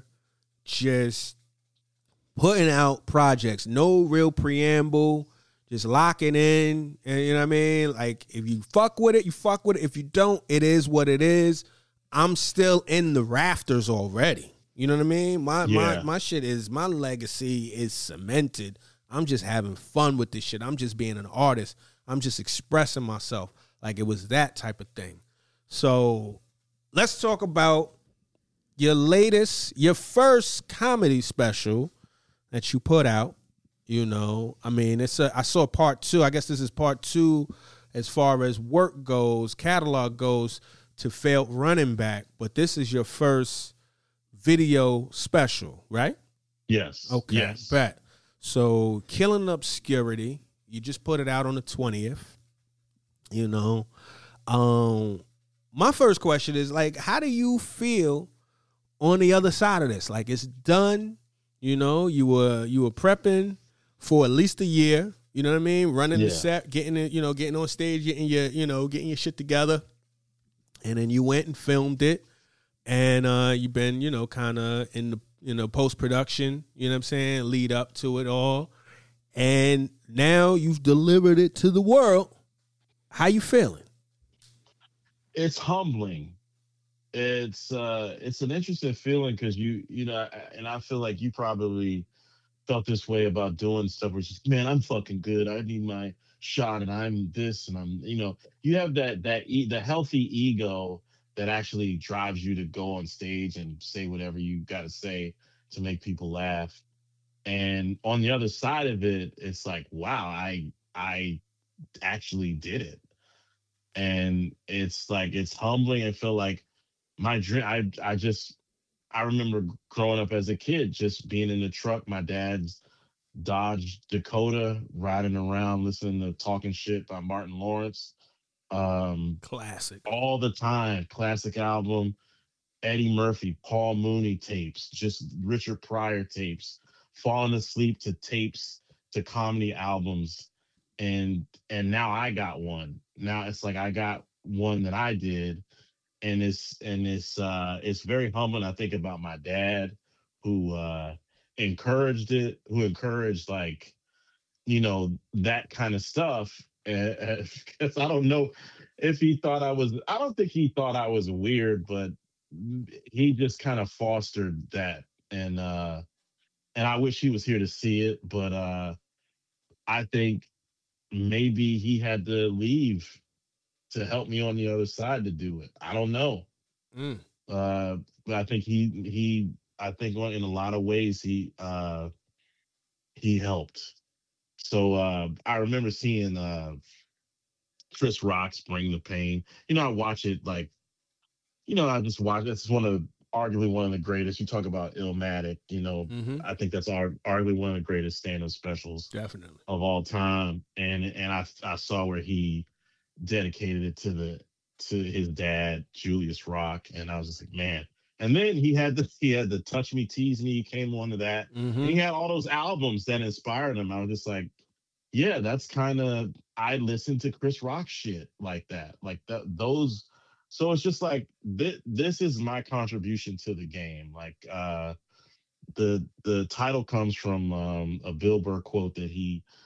just putting out projects, no real preamble, just locking in, and you know what I mean? Like, if you fuck with it, you fuck with it. If you don't, it is what it is. I'm still in the rafters already. You know what I mean? My my Yeah. my shit is, my legacy is cemented. I'm just having fun with this shit. I'm just being an artist. I'm just expressing myself. Like, it was that type of thing. So let's talk about your latest, your first comedy special that you put out. You know, I mean, it's a, I saw part two. I guess this is part two as far as work goes, catalog goes, to Failed Running Back. But this is your first video special, right? Yes. Okay, Yes. bet. So Killing Obscurity, you just put it out on the twentieth. You know, um, my first question is like, how do you feel on the other side of this? Like, it's done. You know, you were you were prepping for at least a year. You know what I mean? Running the Yeah. set, getting it, you know, getting on stage, getting your, you know, getting your shit together, and then you went and filmed it, and uh, you've been, you know, kind of in the, you know, post production. You know what I'm saying? Lead up to it all, and now you've delivered it to the world. How you feeling? It's humbling. It's uh it's an interesting feeling because you you know and I feel like you probably felt this way about doing stuff where it's just, man, I'm fucking good. I need my shot and I'm this and I'm, you know, you have that that e- the healthy ego that actually drives you to go on stage and say whatever you got to say to make people laugh. And on the other side of it, it's like, wow, I I actually did it. And it's like it's humbling. I feel like my dream I I just I remember growing up as a kid, just being in the truck, my dad's Dodge Dakota, riding around, listening to Talking Shit by Martin Lawrence. Um, Classic. all the time. Classic album, Eddie Murphy, Paul Mooney tapes, just Richard Pryor tapes, falling asleep to tapes, to comedy albums. And and now I got one. Now it's like I got one that I did, and it's and it's uh it's very humbling. I think about my dad who uh encouraged it, who encouraged like, you know, that kind of stuff. And because I don't know if he thought I was, I don't think he thought I was weird, but he just kind of fostered that. And uh and I wish he was here to see it, but uh I think maybe he had to leave to help me on the other side to do it. I don't know. Mm. Uh, but I think he he I think in a lot of ways he uh he helped. So uh I remember seeing uh Chris Rock's Bring the Pain. You know, I watch it like, you know, I just watch it's one of arguably one of the greatest. You talk about Illmatic, you know, Mm-hmm. I think that's ar- arguably one of the greatest stand-up specials Definitely. of all time. And and I I saw where he dedicated it to the to his dad, Julius Rock, and I was just like, man. And then he had the he had the Touch Me, Tease Me, he came on to that. Mm-hmm. And he had all those albums that inspired him. I was just like, yeah, that's kind of I listened to Chris Rock shit like that. Like that those so it's just like th- this is my contribution to the game. Like uh the the title comes from um, a Bill Burr quote that he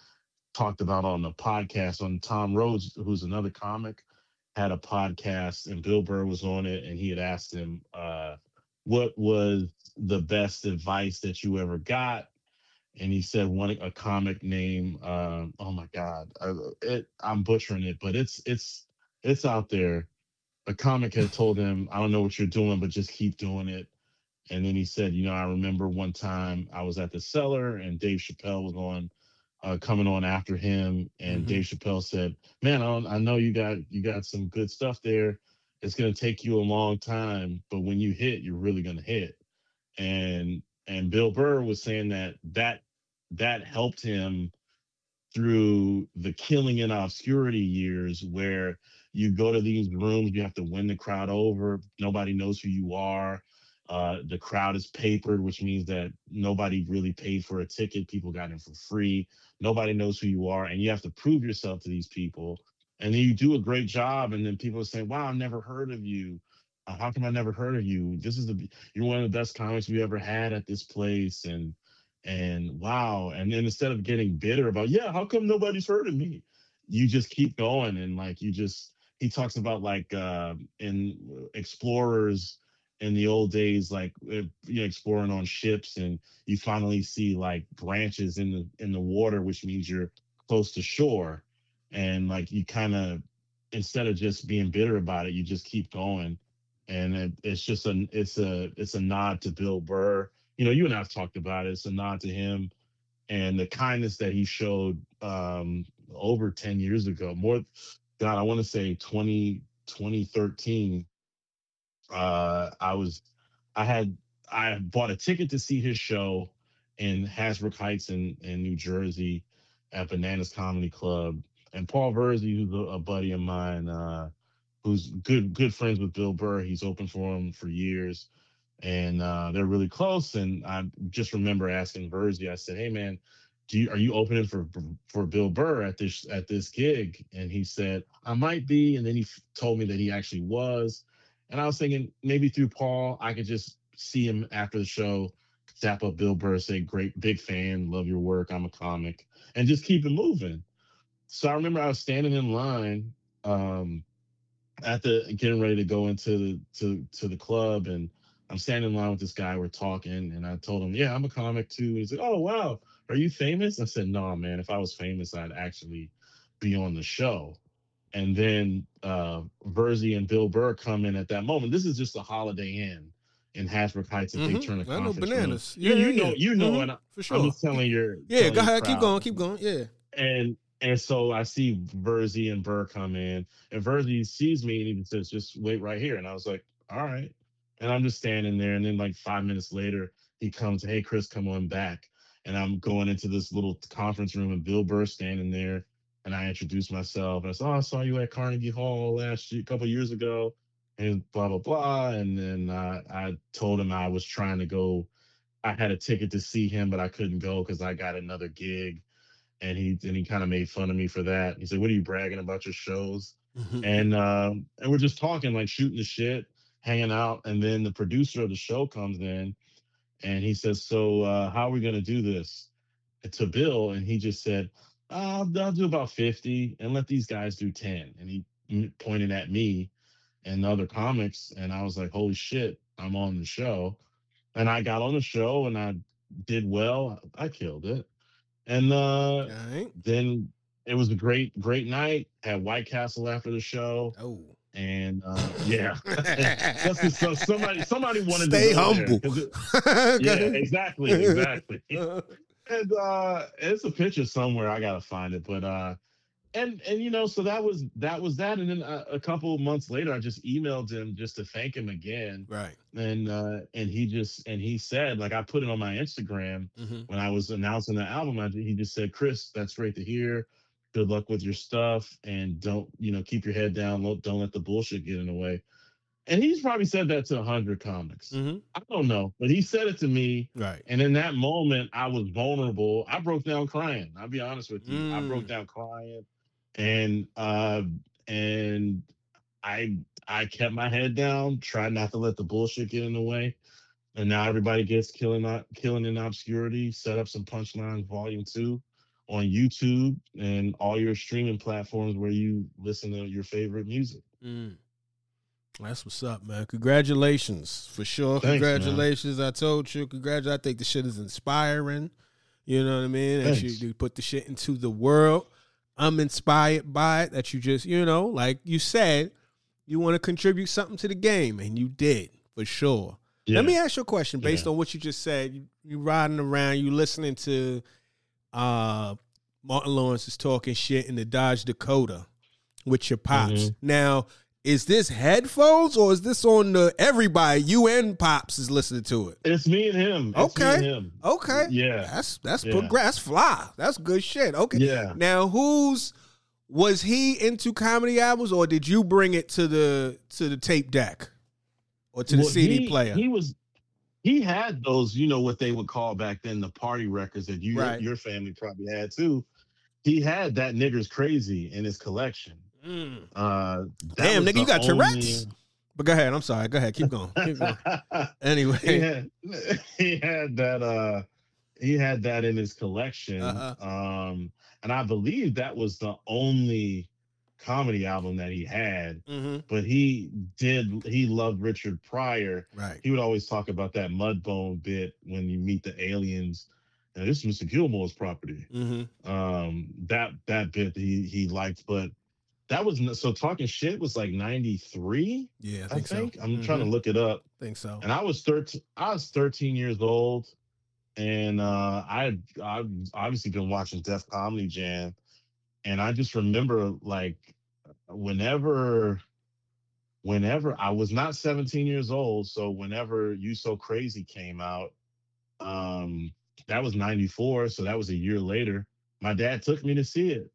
talked about on the podcast. On Tom Rhodes, who's another comic, had a podcast, and Bill Burr was on it, and he had asked him, uh, "What was the best advice that you ever got?" And he said one a comic name. Um, oh my God, I, it, I'm butchering it, but it's it's it's out there. A comic had told him, "I don't know what you're doing, but just keep doing it." And then he said, "You know, I remember one time I was at the cellar and Dave Chappelle was on, uh, coming on after him, and Mm-hmm. Dave Chappelle said, 'Man, I, don't, I know you got you got some good stuff there. It's gonna take you a long time, but when you hit, you're really gonna hit.'" And and Bill Burr was saying that that that helped him through the Killing in Obscurity years, where you go to these rooms, you have to win the crowd over. Nobody knows who you are. Uh, the crowd is papered, which means that nobody really paid for a ticket. People got in for free. Nobody knows who you are, and you have to prove yourself to these people. And then you do a great job, and then people are saying, "Wow, I've never heard of you. Uh, how come I never heard of you? This is the You're one of the best comics we ever had at this place." And and wow, and then instead of getting bitter about, "Yeah, how come nobody's heard of me?" You just keep going, and like you just he talks about like uh in explorers in the old days, like uh, you know, exploring on ships, and you finally see like branches in the in the water, which means you're close to shore. And like you kind of, instead of just being bitter about it, you just keep going. And it, it's just a it's a it's a nod to Bill Burr. You know, you and I've talked about it. It's a nod to him and the kindness that he showed um, over ten years ago. More, God, I want to say twenty twenty thirteen. Uh, I was, I had, I bought a ticket to see his show in Hasbrook Heights in, in New Jersey at Bananas Comedy Club. And Paul Verzi, who's a, a buddy of mine, uh, who's good good friends with Bill Burr, he's opened for him for years, and uh, they're really close. And I just remember asking Verzi, I said, "Hey man, do you are you opening for for Bill Burr at this at this gig?" And he said, "I might be." And then he f- told me that he actually was. And I was thinking maybe through Paul, I could just see him after the show, tap up Bill Burr, say, "Great, big fan, love your work. I'm a comic," and just keep it moving. So I remember I was standing in line. Um, at the getting ready to go into the to to the club, and I'm standing in line with this guy. We're talking, and I told him, "Yeah, I'm a comic too." He's like, "Oh wow, are you famous?" I said, "No, man. If I was famous, I'd actually be on the show." And then uh Verzi and Bill Burr come in at that moment. This is just a Holiday Inn in Hasbrook Heights that they turn a Mm-hmm. I know conference room. Bananas. You Yeah, you yeah, know yeah. you know, Mm-hmm. and I, For I'm sure. just telling your Yeah, telling go your ahead. Keep crowd. going. Keep going. Yeah. and and so I see Verzi and Burr come in, and Verzi sees me and he says, "Just wait right here." And I was like, "All right." And I'm just standing there, and then like five minutes later, he comes, "Hey, Chris, come on back." And I'm going into this little conference room, and Bill Burr standing there, and I introduce myself, and I said, "Oh, I saw you at Carnegie Hall last year, a couple years ago," and blah blah blah. And then uh, I told him I was trying to go. I had a ticket to see him, but I couldn't go because I got another gig. And he and he kind of made fun of me for that. He said, "What are you bragging about your shows?" Mm-hmm. And um, and we're just talking, like shooting the shit, hanging out. And then the producer of the show comes in, and he says, "So uh, how are we gonna do this?" To Bill, and he just said, "I'll, I'll do about fifty, and let these guys do ten." And he pointed at me and the other comics, and I was like, "Holy shit, I'm on the show!" And I got on the show, and I did well. I killed it. And uh, All right. then it was a great, great night. Had White Castle after the show, Oh. and uh, yeah, that's just so somebody somebody wanted to Stay go there humble. because it, Go yeah, ahead. exactly, exactly. And uh, it's a picture somewhere. I gotta find it, but uh, and and you know, so that was that was that. And then a, a couple of months later, I just emailed him just to thank him again. Right. And uh and he just and he said, like, I put it on my Instagram Mm-hmm. when I was announcing the album. I, he just said, "Chris, that's great to hear. Good luck with your stuff, and don't, you know, keep your head down. Don't don't let the bullshit get in the way." And he's probably said that to a hundred comics. Mm-hmm. I don't know, but he said it to me. Right. And in that moment, I was vulnerable. I broke down crying. I'll be honest with you. I broke Mm. down crying, and uh, and I I kept my head down, tried not to let the bullshit get in the way. And now everybody gets killing killing in obscurity. Set up some punchlines, volume two, on YouTube and all your streaming platforms where you listen to your favorite music. Mm. That's what's up, man. Congratulations. For sure. Thanks, man. Congratulations. I told you. Congratulations. I think the shit is inspiring. You know what I mean? That you, you put the shit into the world. I'm inspired by it. That you just, you know, like you said, you want to contribute something to the game, and you did, for sure. Yeah. Let me ask you a question based yeah. on what you just said. You, you riding around, you listening to uh, Martin Lawrence is talking shit in the Dodge Dakota with your pops. Mm-hmm. Now, is this headphones or is this on the everybody? You and Pops is listening to it. It's me and him. It's okay. Me and him. Okay. Yeah. That's that's yeah. progress. That's fly. That's good shit. Okay. Yeah. Now, who's was he into comedy albums, or did you bring it to the to the tape deck or to the well, C D he, player? He was. He had those, you know, what they would call back then the party records that you right. your family probably had too. He had that Nigger's Crazy in his collection. Mm. Uh, Damn, nigga, you got only... Tourette's? But go ahead. I'm sorry. Go ahead. Keep going. Keep going. Anyway, he had, he had that. Uh, he had that in his collection, uh-huh. um, and I believe that was the only comedy album that he had. Mm-hmm. But he did. He loved Richard Pryor. Right. He would always talk about that Mudbone bit when you meet the aliens. And this is Mister Gilmore's property. Mm-hmm. Um, that that bit he he liked, but. That was so talking shit was like ninety-three. Yeah, I I think, think. so. I'm mm-hmm. trying to look it up. I think so. And I was thirteen. I was thirteen years old, and uh, I I've obviously been watching Def Comedy Jam, and I just remember like whenever, whenever I was not seventeen years old, so whenever You So Crazy came out, um, that was ninety-four. So that was a year later. My dad took me to see it.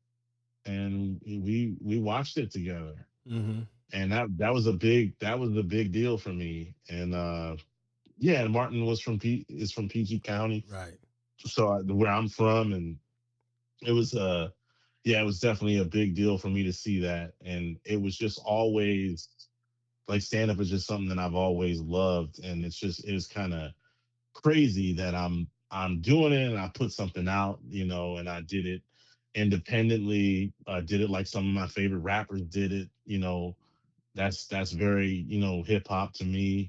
And we we watched it together, mm-hmm. and that that was a big that was a big deal for me. And uh, yeah, and Martin was from P, is from P G County, right? So I, where I'm from, and it was uh yeah, it was definitely a big deal for me to see that. And it was just always like stand up is just something that I've always loved, and it's just it was kind of crazy that I'm I'm doing it and I put something out, you know, and I did it. Independently, uh, did it like some of my favorite rappers did it. You know, that's that's very you know hip hop to me,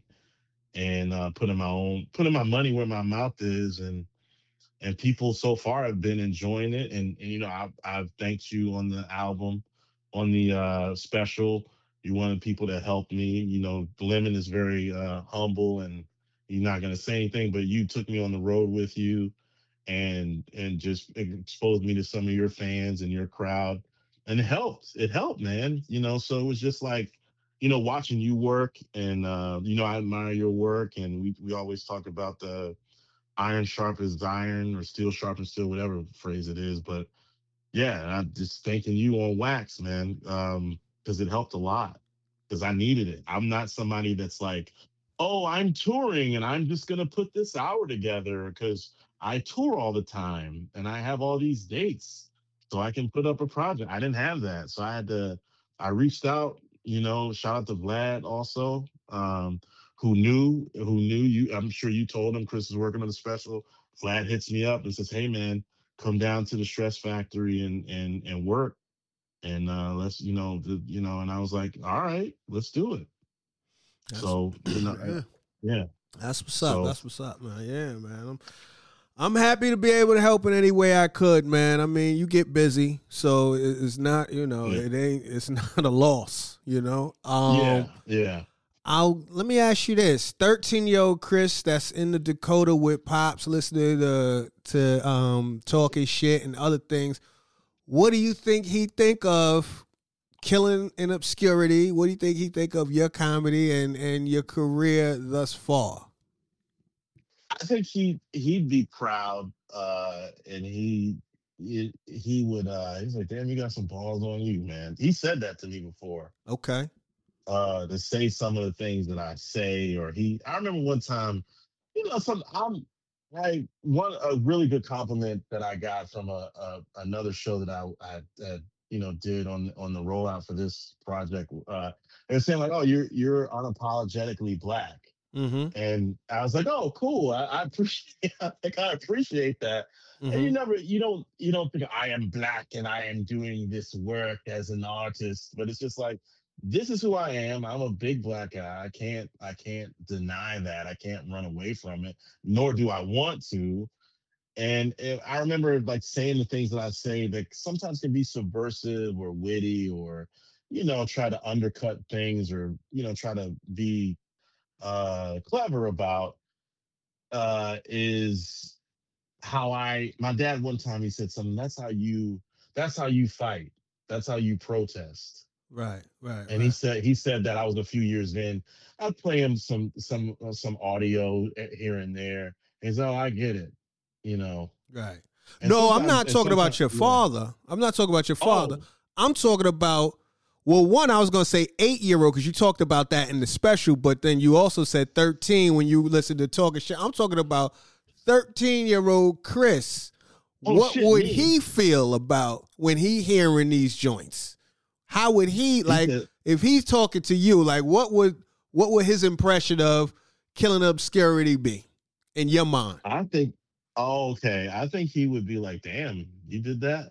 and uh, putting my own putting my money where my mouth is, and and people so far have been enjoying it, and, and you know I've I've thanked you on the album, on the uh, special. You're one of the people that helped me. You know, Lemon is very uh, humble, and you're not gonna say anything, but you took me on the road with you. And and just exposed me to some of your fans and your crowd, and it helped. It helped, man. You know, so it was just like, you know, watching you work, and uh, you know, I admire your work, and we we always talk about the iron sharpens iron or steel sharpens steel, whatever phrase it is. But yeah, I'm just thanking you on wax, man, um, because it helped a lot. Because I needed it. I'm not somebody that's like, oh, I'm touring and I'm just gonna put this hour together because I tour all the time and I have all these dates so I can put up a project. I didn't have that. So I had to, I reached out, you know, shout out to Vlad also, um, who knew, who knew you. I'm sure you told him Chris is working on the special. Vlad hits me up and says, hey man, come down to the Stress Factory and, and, and work. And uh, let's, you know, the, you know, and I was like, all right, let's do it. That's, so, you know, yeah. yeah. That's what's up. So, That's what's up, man. Yeah, man. I'm, I'm happy to be able to help in any way I could, man. I mean, you get busy, so it's not, you know, yeah. it ain't, it's not a loss, you know. Um, yeah, yeah. I'll let me ask you this: thirteen-year-old Chris that's in the Dakota with Pops, listening to to um, talking shit and other things. What do you think he think of Killing in Obscurity? What do you think he think of your comedy and and your career thus far? I think he he'd be proud, uh, and he he, he would. Uh, he's like, "Damn, you got some balls on you, man." He said that to me before. Okay. Uh, to say some of the things that I say, or he. I remember one time, you know, some I'm like one a really good compliment that I got from a, a another show that I I that, you know did on on the rollout for this project. Uh, they were saying like, "Oh, you're you're unapologetically black." Mm-hmm. And I was like, oh, cool. I, I appreciate I think I appreciate that. And you Mm-hmm. never you don't you don't think I am black and I am doing this work as an artist, but it's just like this is who I am. I'm a big black guy. I can't I can't deny that. I can't run away from it, nor do I want to. And it, I remember like saying the things that I say that sometimes can be subversive or witty or, you know, try to undercut things or, you know, try to be uh clever about uh is how I my dad one time he said something that's how you that's how you fight, that's how you protest. Right, right, And he right, said he said that I was a few years in. I'd play him some some uh, some audio eh, here and there. And he's, oh, I get it, you know. right. And No, I'm sometimes not and talking sometimes about your yeah. father. I'm not talking about your father. Oh, I'm talking about, well, one, I was going to say eight year old because you talked about that in the special, but then you also said thirteen when you listened to Talking Shit. I'm talking about thirteen year old Chris. oh What shit, would me. he feel about when he hearing these joints? How would he, He like, said, if he's talking to you, like, what would what would his impression of Killing Obscurity be in your mind? I think oh, okay. I think he would be like, damn, you did that?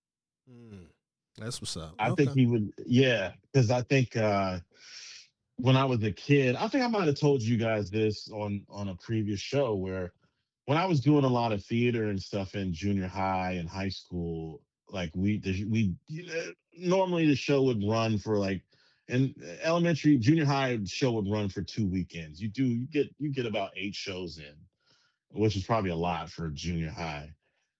Mm, that's what's up. I think Okay. he would, yeah, because I think uh when I was a kid, I think I might have told you guys this on on a previous show where when I was doing a lot of theater and stuff in junior high and high school, like we the, we you know, normally the show would run for like in elementary, junior high show would run for two weekends. You do you get you get about eight shows in, which is probably a lot for junior high.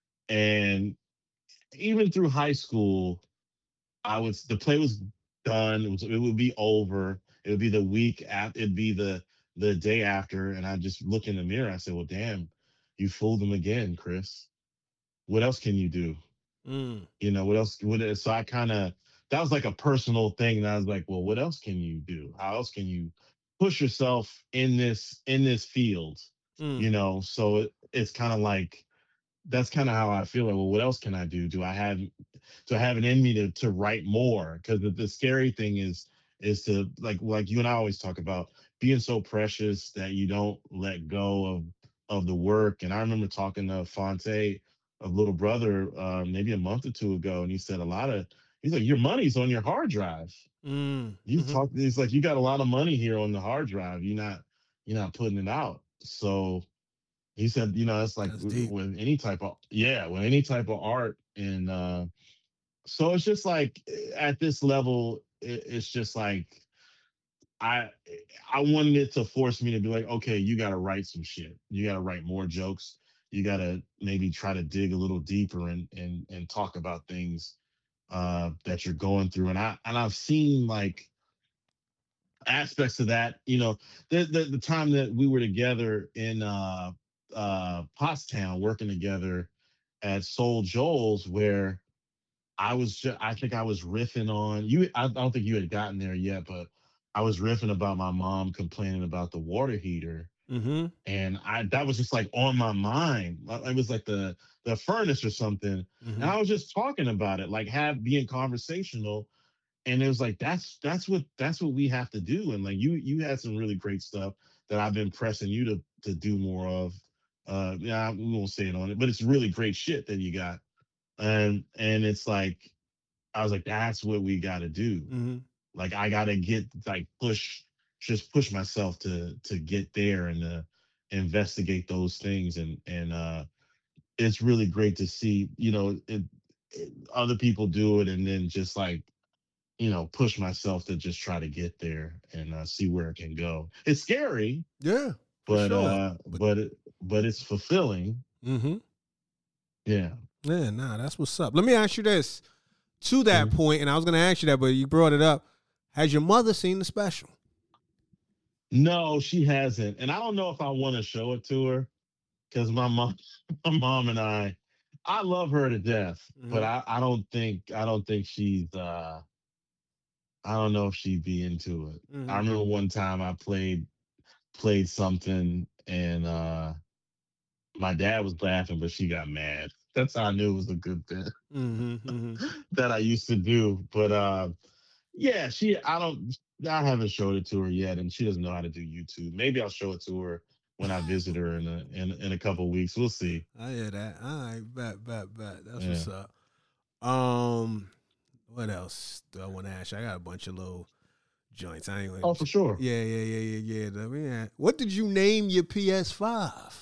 And even through high school, I was the play was done. It was it would be over. It would be the week after. It'd be the the day after, and I just look in the mirror. I said, "Well, damn, you fooled them again, Chris. What else can you do? Mm, You know what else? What?" else- So I kind of that was like a personal thing, and I was like, "Well, what else can you do? How else can you push yourself in this in this field? mm, You know?" So it, it's kind of like that's kind of how I feel. Like, well, what else can I do? Do I have to have it in me to to write more? Because the, the scary thing is is to like like you and I always talk about being so precious that you don't let go of of the work. And I remember talking to Fonte of Little Brother uh, maybe a month or two ago, and he said a lot of he's like your money's on your hard drive. mm, You mhm. talk. It's like you got a lot of money here on the hard drive. You're not you're not putting it out. So he said, you know, it's like That's deep. with any type of yeah, with any type of art, and uh, so it's just like at this level, it, it's just like I I wanted it to force me to be like, okay, you got to write some shit. You got to write more jokes. You got to maybe try to dig a little deeper and and and talk about things uh, that you're going through. And I and I've seen like aspects of that. You know, the the, the time that we were together in uh, uh, Pottstown working together at Soul Joel's, where I was just, I think I was riffing on you. I don't think you had gotten there yet, but I was riffing about my mom complaining about the water heater. Mm-hmm. And I that was just like on my mind. Like, it was like the the furnace or something. And Mm-hmm. I was just talking about it, like have being conversational. And it was like that's that's what that's what we have to do. And like you you had some really great stuff that I've been pressing you to to do more of. Uh yeah, we won't say it on it, but it's really great shit that you got. And and it's like I was like, that's what we got to do. Mm-hmm. Like, I got to get like push, just push myself to to get there and to investigate those things. And and uh, it's really great to see, you know, it, it, other people do it, and then just like you know, push myself to just try to get there and uh, see where it can go. It's scary, Yeah, for but sure. uh, But but it, but it's fulfilling. mm-hmm. Yeah. Yeah, nah, that's what's up. Let me ask you this. To that Mhm. point, and I was gonna ask you that, but you brought it up. Has your mother seen the special? No, she hasn't, and I don't know if I want to show it to her because my mom, my mom and I, I love her to death, but Mm-hmm. I, I don't think I don't think she's uh I don't know if she'd be into it. I Mm-hmm. remember one time I played played something and uh my dad was laughing, but she got mad. That's how I knew it was a good bit Mm-hmm. Mm-hmm. that I used to do. But uh yeah, she I don't. I haven't showed it to her yet, and she doesn't know how to do YouTube. Maybe I'll show it to her when I visit her in a in, in a couple of weeks. We'll see. I hear that. All right, bet, bet, bet. That's Yeah. what's up. Um, what else do I want to ask you? I got a bunch of little joints. I ain't. Oh, for sure. Yeah, yeah, yeah, yeah, yeah. I mean, what did you name your P S five?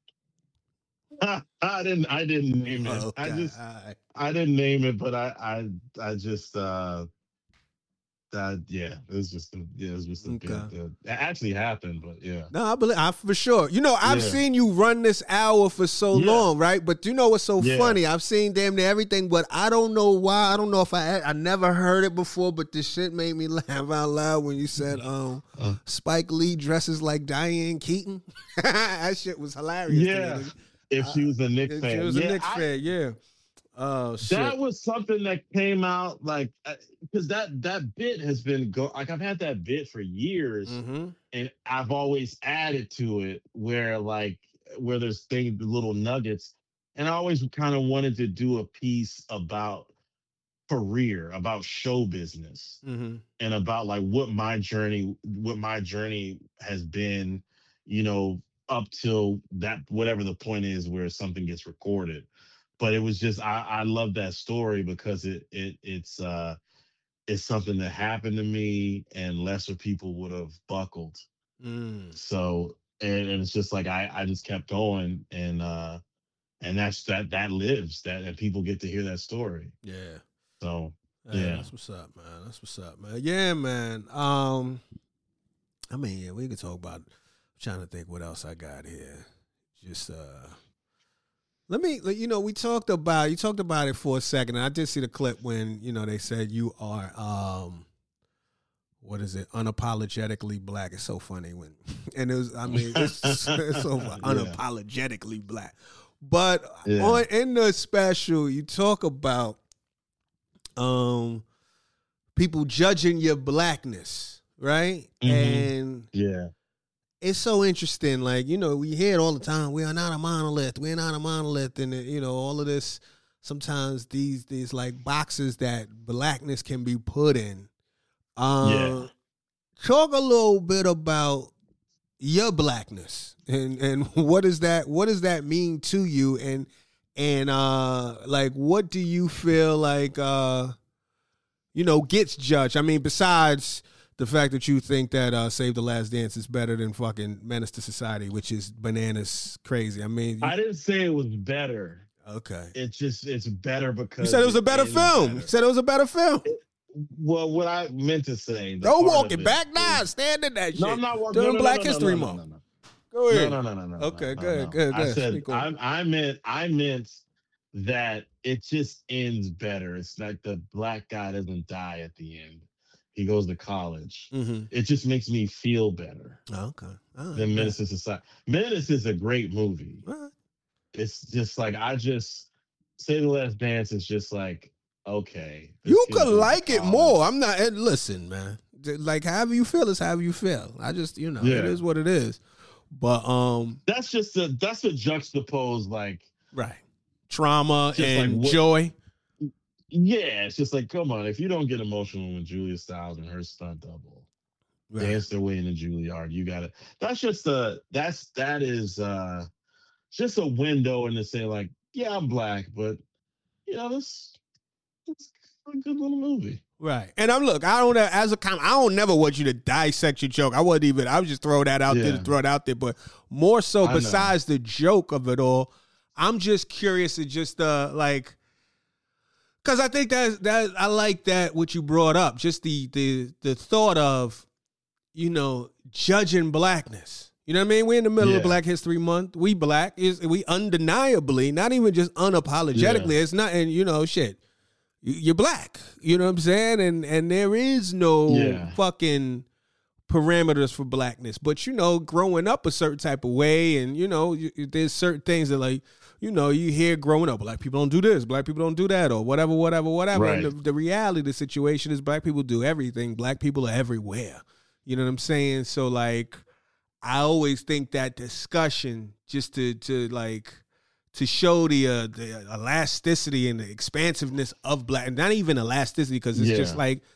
I didn't. I didn't name it. Okay, I just. all right. I didn't name it, but I. I. I just. uh That yeah, it was just. A, yeah, it was just a Okay. bit. Uh, it actually happened, but yeah. No, I believe I for sure. You know, I've Yeah. seen you run this hour for so Yeah. long, right? But you know what's so Yeah. funny? I've seen damn near everything, but I don't know why. I don't know if I I never heard it before, but this shit made me laugh out loud when you said um Uh. Spike Lee dresses like Diane Keaton. That shit was hilarious. to me, Yeah, nigga. if she was a Knicks If fan, She was yeah, a Knicks I- fan, yeah. Oh shit. That was something that came out like because that that bit has been go like I've had that bit for years, Mm-hmm. and I've always added to it where like where there's things little nuggets, and I always kind of wanted to do a piece about career, about show business, Mm-hmm. and about like what my journey what my journey has been, you know, up till that whatever the point is where something gets recorded. But it was just I, I love that story because it it it's uh it's something that happened to me and lesser people would have buckled. Mm. So and, and it's just like I I just kept going, and uh and that's that that lives that and people get to hear that story. Yeah. So Hey, Yeah. That's what's up, man. That's what's up, man. Yeah, man. Um, I mean, yeah, we could talk about. I'm trying to think what else I got here. Just uh, let me. like, You know, we talked about. You talked about it for a second, and I did see the clip when you know they said you are. Um, what is it? Unapologetically black. It's so funny when, and it was. I mean, it's, it's so Yeah. unapologetically black. But Yeah. on in the special, you talk about um people judging your blackness, right? Mhm. And yeah. it's so interesting. Like, you know, we hear it all the time. We are not a monolith. We're not a monolith. And, you know, all of this, sometimes these, these like boxes that blackness can be put in. Um, Yeah. Talk a little bit about your blackness and, and what is that, what does that mean to you? And, and, uh, like, what do you feel like, uh, you know, gets judged? I mean, besides the fact that you think that uh, Save the Last Dance is better than fucking Menace to Society, which is bananas crazy. I mean, you, I didn't say it was better. okay. It's just it's better because You said it was a better is film. better. You said it was a better film. Well, what I meant to say. the Don't part walk of it it back is- now. Stand in that shit. No, I'm not walking. During no, no, Black no, no, History no, no, Month. no, no. Go ahead. No, no, no, no, no. Okay, no, good, no. good, I good. said Speak on I, I meant I meant that it just ends better. It's like the black guy doesn't die at the end. He goes to college. Mm-hmm. It just makes me feel better Okay. All right. than Menace to Society. Menace is a great movie. All right. It's just like I just Say the Last Dance is just like okay. this You kid could goes to like it college. more. I'm not. And listen, man. Like however you feel is however you feel. I just, you know, Yeah. it is what it is. But um, That's just a that's a juxtapose like. right. Trauma Just like and what- joy. Yeah, it's just like, come on, if you don't get emotional when Julia Stiles and her stunt double Right. dance their way into Juilliard, you gotta. That's just a that's that is uh just a window and to say like, yeah, I'm black, but you know, this it's a good little movie. Right. And I'm look, I don't as a com I don't never want you to dissect your joke. I wasn't even I was just throwing that out there to Yeah. throw it out there. But more so I know. besides the joke of it all, I'm just curious to just uh like because I think that that I like that what you brought up. Just the the the thought of, you know, judging blackness. You know what I mean? We're in the middle of Yeah. Black History Month. We black is we undeniably, not even just unapologetically. Yeah. It's not, and you know, shit. you- You're black. You know what I'm saying? And and there is no Yeah. fucking parameters for blackness. But you know, growing up a certain type of way, and you know, you, there's certain things that like, you know, you hear growing up, black people don't do this, black people don't do that, or whatever, whatever, whatever. And Right. the, the reality of the situation is black people do everything. Black people are everywhere. You know what I'm saying? So like, I always think that discussion just to to like to show the uh, the elasticity and the expansiveness of black, not even elasticity because it's just Yeah. like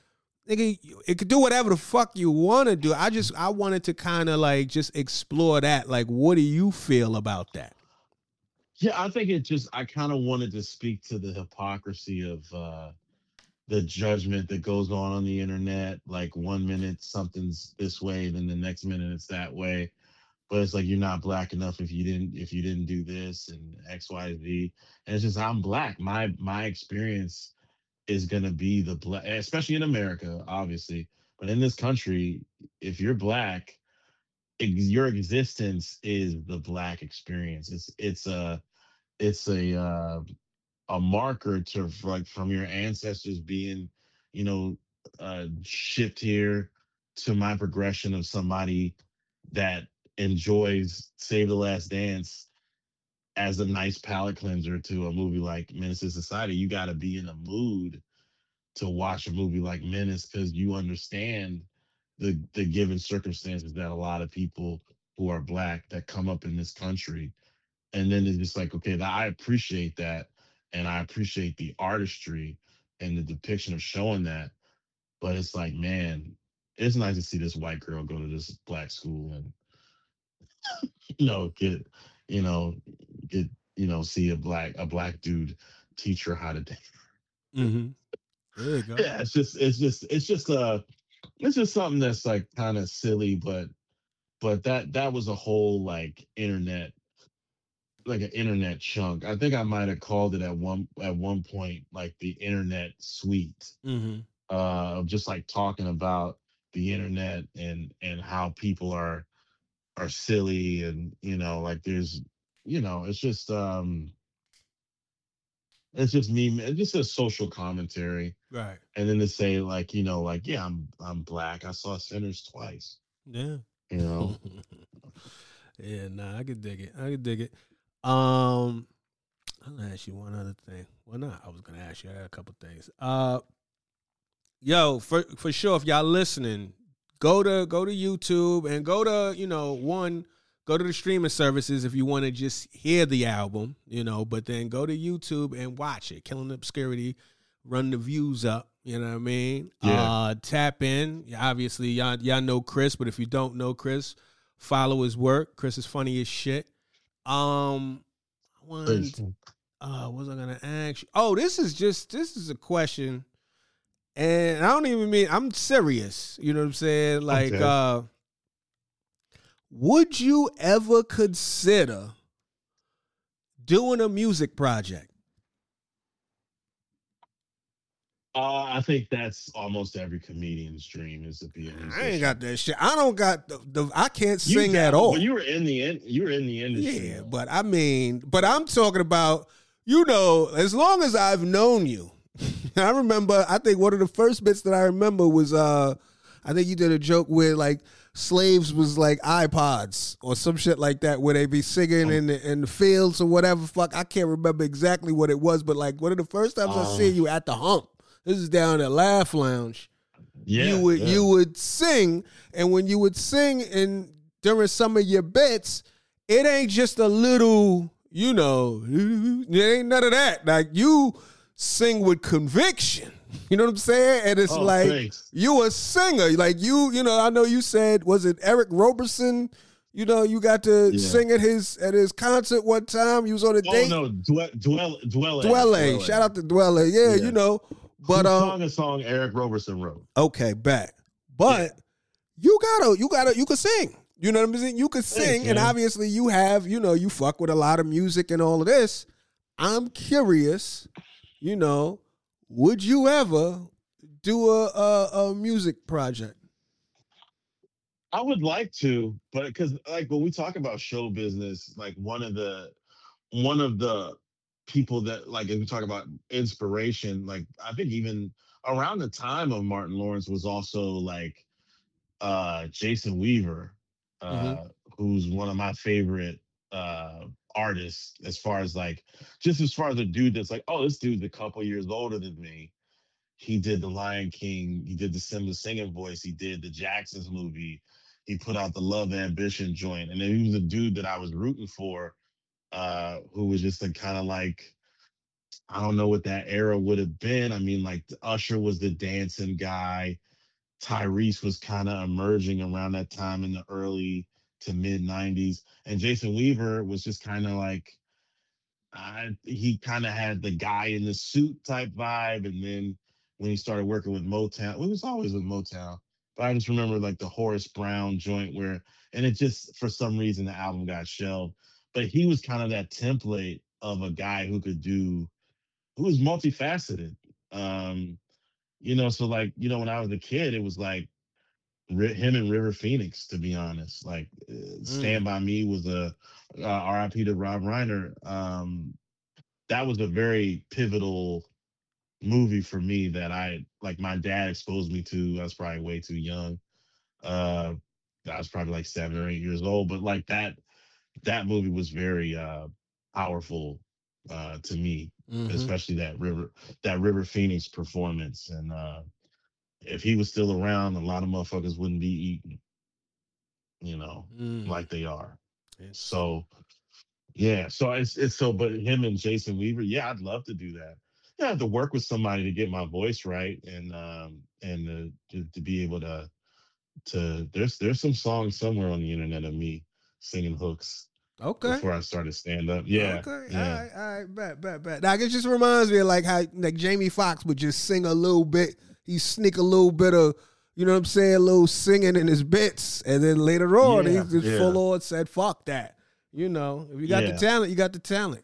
nigga, it could do whatever the fuck you want to do. I just I wanted to kind of like just explore that. Like, what do you feel about that? Yeah, I think it just I kind of wanted to speak to the hypocrisy of uh the judgment that goes on on the internet. Like one minute something's this way, then the next minute it's that way. But it's like you're not black enough if you didn't if you didn't do this and X Y Z. And it's just I'm black. My my experience is gonna be the black, especially in America, obviously. But in this country, if you're black, ex- your existence is the black experience. It's it's a it's a uh, a marker to like from your ancestors being, you know, uh, shipped here to my progression of somebody that enjoys Save the Last Dance as a nice palate cleanser to a movie like Menace to Society. You got to be in a mood to watch a movie like Menace because you understand the the given circumstances that a lot of people who are black that come up in this country, and then it's just like, okay, that I appreciate that, and I appreciate the artistry and the depiction of showing that. But it's like, man, it's nice to see this white girl go to this black school and you know get you know get you know see a black a black dude teach her how to dance. Mm-hmm. There you go. Yeah, it's just it's just it's just uh it's just something that's like kind of silly, but but that that was a whole like internet like an internet chunk. I think I might have called it at one at one point like the internet suite, Mm-hmm. uh, of just like talking about the internet and and how people are are silly and you know like there's you know it's just um it's just me it's just a social commentary Right. and then to say like you know like yeah I'm I'm black I saw Sinners twice Yeah. you know. Yeah, nah, I could dig it. I could dig it. Um, I'm gonna ask you one other thing. Well, not. I was gonna ask you a couple things. Uh, yo, for for sure, if y'all listening, go to go to YouTube and go to you know one go to the streaming services if you want to just hear the album, you know. But then go to YouTube and watch it. Killing Obscurity, run the views up. You know what I mean? Yeah. Uh, tap in. Obviously, y'all y'all know Chris, but if you don't know Chris, follow his work. Chris is funny as shit. Um, one, uh, what was I gonna ask you? Oh, this is just this is a question, and I don't even mean I'm serious. You know what I'm saying? Like, Okay. uh, would you ever consider doing a music project? Uh, I think that's almost every comedian's dream is to be a musician. I ain't got that shit. I don't got the, the I can't You sing got- at all. When you were in the in, you were in the industry. Yeah, but I mean, but I'm talking about, you know, as long as I've known you. I remember, I think one of the first bits that I remember was, uh, I think you did a joke where like slaves was like iPods or some shit like that, where they be singing in the, in the fields or whatever. Fuck, I can't remember exactly what it was, but like one of the first times I Um, see you at the Hump. This is down at Laugh Lounge. yeah, you would yeah. you would sing, and when you would sing and during some of your bits, it ain't just a little, you know, it ain't none of that. Like you sing with conviction. You know what I'm saying? And it's Oh, like thanks. you a singer. Like you, you know, I know you said, was it Eric Roberson? You know, you got to Yeah. sing at his at his concert one time. You was on a Oh date. no, dwell, dwell, dwell, Dwelle. Shout out to Dwelle. Yeah, Yeah. you know. But Who um, sung a song Eric Roberson wrote. okay, back. But you gotta, you gotta, you can sing. You know what I'm saying? You can sing, Thanks, and man. obviously you have, you know, you fuck with a lot of music and all of this. I'm curious, you know, would you ever do a a, a music project? I would like to, but because like when we talk about show business, like one of the one of the people that like if we talk about inspiration, like I think even around the time of Martin Lawrence was also like uh Jason Weaver, uh, who's one of my favorite uh artists as far as like just as far as a dude that's like, oh, this dude's a couple years older than me. He did the Lion King, he did the Simba singing voice, he did the Jacksons movie, he put out the Love Ambition joint, and then he was a dude that I was rooting for, uh, who was just a kind of like I don't know what that era would have been. I mean, like Usher was the dancing guy. Tyrese was kind of emerging around that time in the early to mid nineties, and Jason Weaver was just kind of like uh, he kind of had the guy in the suit type vibe, and then when he started working with Motown, well, it was always with Motown, but I just remember like the Horace Brown joint where, and it just for some reason the album got shelved, but he was kind of that template of a guy who could do, who was multifaceted. Um, you know, so like, you know, when I was a kid, it was like Ri- him and River Phoenix, to be honest. Like, uh, Mm. Stand By Me was a uh, R I P to Rob Reiner. Um, that was a very pivotal movie for me that I like. My dad exposed me to. I was probably way too young. Uh, I was probably like seven or eight years old, but like that that movie was very uh, powerful uh, to me, Mm-hmm. especially that River that River Phoenix performance. And uh, if he was still around, a lot of motherfuckers wouldn't be eating, you know, Mm. like they are. Interesting. So yeah, so it's it's so, but him and Jason Weaver, yeah, I'd love to do that. Yeah, I have to work with somebody to get my voice right, and um and uh, to, to be able to to there's there's some songs somewhere on the internet of me singing hooks Okay. before I started stand up. Yeah, Okay. All yeah, right. All right. Bet. Bet. Bet. Now it just reminds me of like how like Jamie Foxx would just sing a little bit. He sneak a little bit of, you know what I'm saying, a little singing in his bits, and then later on he yeah, just yeah, full on said, "Fuck that." You know, if you got the yeah. talent, you got the talent.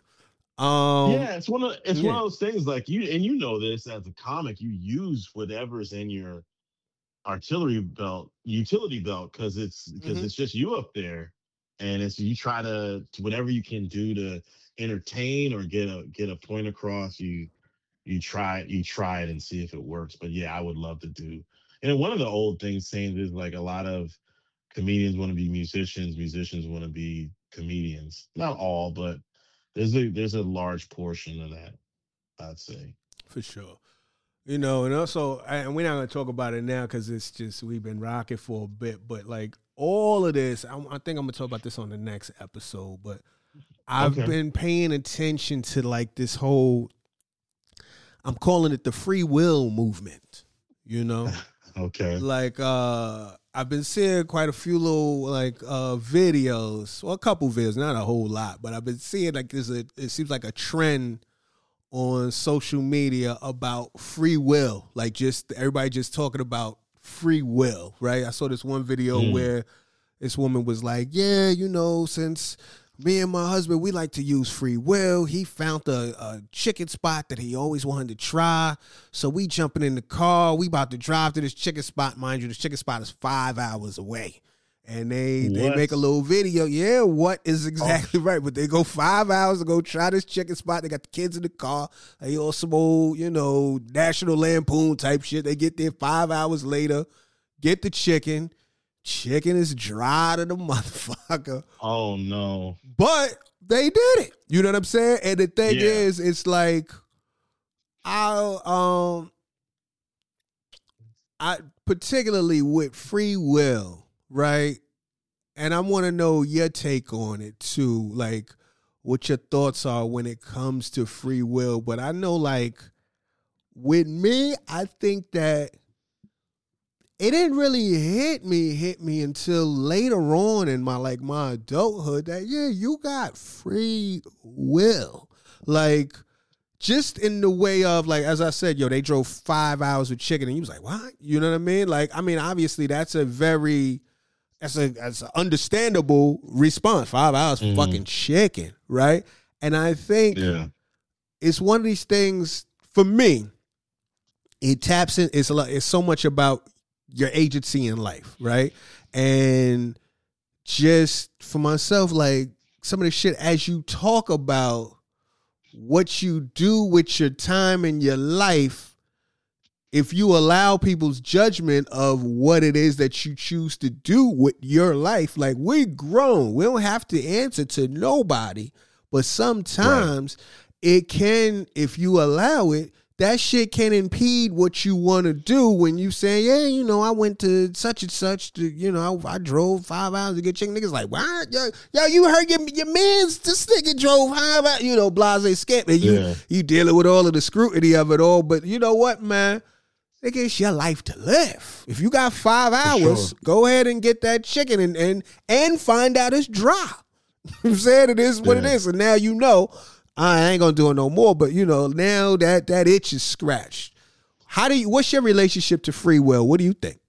Um. Yeah, it's one of it's one Yeah. of those things like you and you know this as a comic, you use whatever's in your artillery belt, utility belt, because it's because Mm-hmm. it's just you up there, and it's you try to whatever you can do to entertain or get a get a point across. You you try you try it and see if it works. But yeah, I would love to do. And one of the old things saying is like a lot of comedians want to be musicians, musicians want to be comedians. Not all, but there's a there's a large portion of that, I'd say. For sure. You know, and also, and we're not going to talk about it now because it's just, we've been rocking for a bit, but like all of this, I, I think I'm going to talk about this on the next episode, but I've Okay. been paying attention to like this whole, I'm calling it the free will movement, you know? Okay. Like, uh, I've been seeing quite a few little like uh videos, well, a couple videos, not a whole lot, but I've been seeing like there's a, it seems like a trend on social media about free will, like just everybody just talking about free will, right? I saw this one video Mm. where this woman was like, yeah, you know, since me and my husband, we like to use free will. He found a, a chicken spot that he always wanted to try. So we jumping in the car. We about to drive to this chicken spot. Mind you, this chicken spot is five hours away. And they they What? make a little video. Yeah, what is Oh. exactly right? But they go five hours to go try this chicken spot. They got the kids in the car. They on some old, you know, National Lampoon type shit. They get there five hours later, get the chicken. Chicken is dry to the motherfucker. Oh no. But they did it. You know what I'm saying? And the thing Yeah. is, it's like I um I particularly with free will, right? And I want to know your take on it too, like what your thoughts are when it comes to free will. But I know like with me, I think that it didn't really hit me, hit me until later on in my like my adulthood that yeah, you got free will. Like just in the way of like, as I said, yo, they drove five hours with chicken and you was like, what? You know what I mean? Like, I mean, obviously that's a very that's a that's an understandable response. Five hours for Mhm. fucking chicken, right? And I think Yeah. it's one of these things for me. It taps in. It's a lot. It's so much about your agency in life, right? And just for myself, like some of the shit as you talk about what you do with your time and your life, if you allow people's judgment of what it is that you choose to do with your life, like we're grown, we don't have to answer to nobody, but sometimes it can, if you allow it, that shit can impede what you want to do when you say, yeah, you know, I went to such and such to, you know, I, I drove five hours to get chicken. Niggas like, what? Yo, yo, you heard your, your man's, this nigga drove five hours, you know, blase skip. And you, Yeah. you dealing with all of the scrutiny of it all. But you know what, man? Nigga, it's your life to live. If you got five hours, sure. go ahead and get that chicken and and, and find out it's dry. I'm saying it is what Yeah. it is. And now you know I ain't gonna do it no more. But you know, now that that itch is scratched. How do you what's your relationship to free will? What do you think?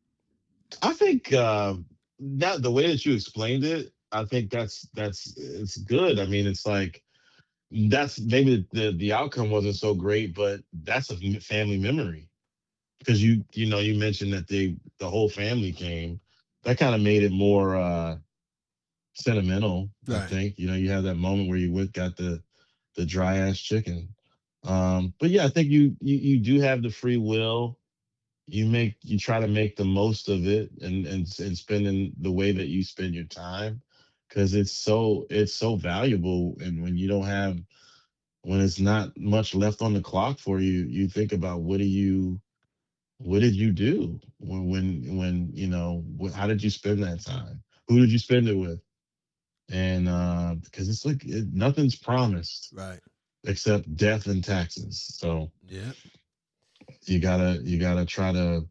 I think uh, that the way that you explained it, I think that's that's it's good. I mean, it's like that's maybe the the outcome wasn't so great, but that's a m- family memory because you you know you mentioned that they the whole family came. That kind of made it more uh, sentimental. I Right. think you know you have that moment where you went got the the dry ass chicken. Um, but yeah, I think you you you do have the free will. You make you try to make the most of it and and and spending the way that you spend your time because it's so it's so valuable. And when you don't have when it's not much left on the clock for you, you think about what do you what did you do when when when you know wh- how did you spend that time, who did you spend it with, and uh because it's like it, nothing's promised Right. except death and taxes. So Yeah. you gotta you gotta try to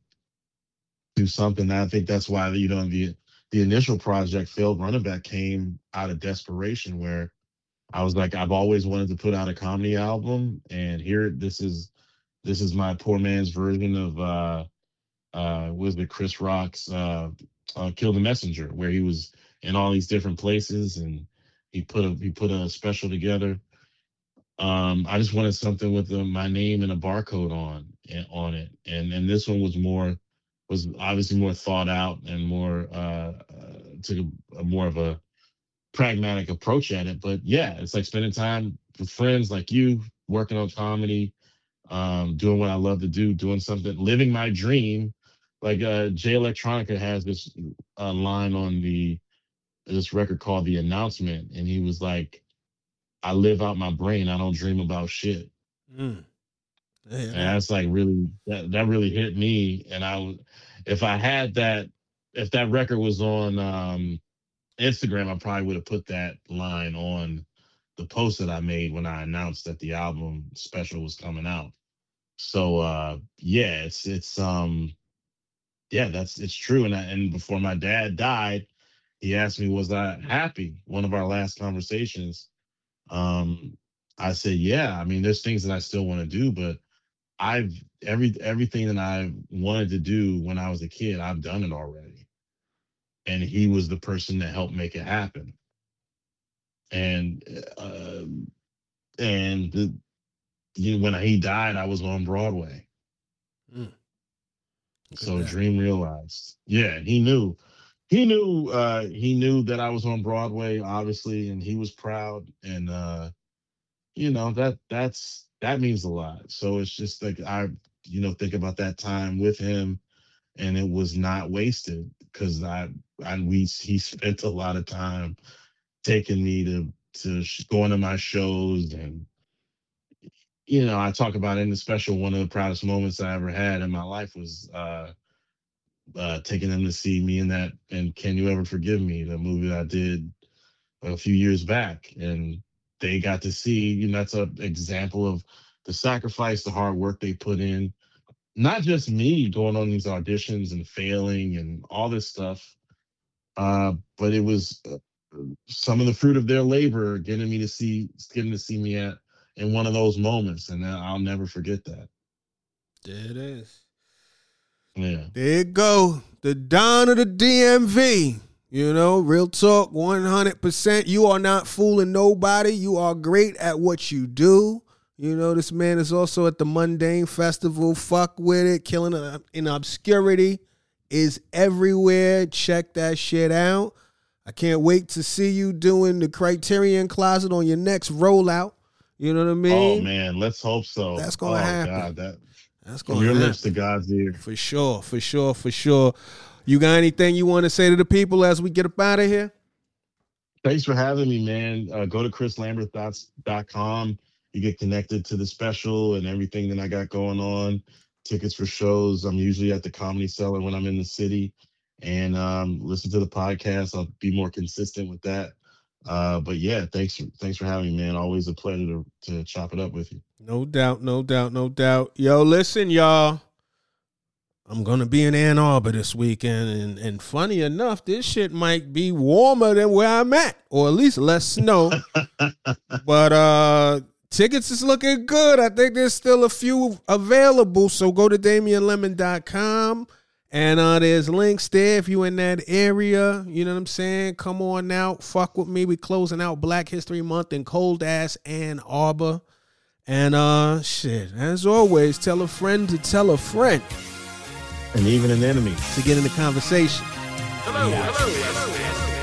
do something. I think that's why you know the the initial project, Failed Running Back, came out of desperation, where I was like, I've always wanted to put out a comedy album, and here this is this is my poor man's version of uh uh was it Chris Rock's uh, uh Kill the Messenger, where he was in all these different places and he put a he put a special together. Um, I just wanted something with the, my name and a barcode on eh, on it, and and this one was more was obviously more thought out and more uh, uh took a, a more of a pragmatic approach at it. But yeah, it's like spending time with friends like you, working on comedy, um, doing what I love to do, doing something, living my dream. Like uh, Jay Electronica has this uh, line on the this record called "The Announcement," and he was like, "I live out my brain. I don't dream about shit." Mm. Yeah, And that. that's like really that that really hit me. And I was if I had that if that record was on um Instagram, I probably would have put that line on the post that I made when I announced that the album special was coming out. So uh yeah, it's it's um yeah, that's it's true. And I, and before my dad died, he asked me, was I happy? One of our last conversations. Um I said, yeah, I mean, there's things that I still want to do, but I've every everything that I wanted to do when I was a kid, I've done it already. And he was the person that helped make it happen. And uh, and the, you know, when he died, I was on Broadway. Mm. Look at So that. dream realized. Yeah, he knew. He knew uh he knew that I was on Broadway, obviously, and he was proud. And uh, you know, that that's that means a lot. So it's just like I, you know, think about that time with him, and it was not wasted because I I we he spent a lot of time taking me to to sh- going to my shows. And you know, I talk about in the special, one of the proudest moments I ever had in my life was uh uh taking them to see me in that and Can You Ever Forgive Me, the movie that I did a few years back. And they got to see, you know, that's an example of the sacrifice, the hard work they put in. Not just me going on these auditions and failing and all this stuff, uh, but it was uh, some of the fruit of their labor getting me to see, getting to see me at in one of those moments, and I'll never forget that. There it is. Yeah, There it go. The Don of the D M V. You know, real talk, one hundred percent. You are not fooling nobody. You are great at what you do. You know, this man is also at the Mundane Festival. Fuck with it. Killing in Obscurity is everywhere. Check that shit out. I can't wait to see you doing the Criterion Closet on your next rollout. You know what I mean? oh man, let's hope so. That's gonna Oh happen. God, that That's from gonna your happen. lips to God's ear. For sure, for sure, for sure. You got anything you want to say to the people as we get up out of here? Thanks for having me, man. Uh, go to chris lambert dot com. You get connected to the special and everything that I got going on. Tickets for shows. I'm usually at the Comedy Cellar when I'm in the city. And um, listen to the podcast. I'll be more consistent with that. Uh, but yeah, thanks for, thanks for having me, man. Always a pleasure to, to chop it up with you. No doubt, no doubt, no doubt. Yo, listen, y'all. I'm going to be in Ann Arbor this weekend, and, and funny enough, this shit might be warmer than where I'm at, or at least less snow. But uh, tickets is looking good. I think there's still a few available, so go to Damian Lemon dot com, and uh, there's links there if you in that area. You know what I'm saying? Come on out. Fuck with me. We closing out Black History Month in cold-ass Ann Arbor. And uh, shit, as always, tell a friend to tell a friend. And even an enemy. To get in the conversation. Hello, hello, hello.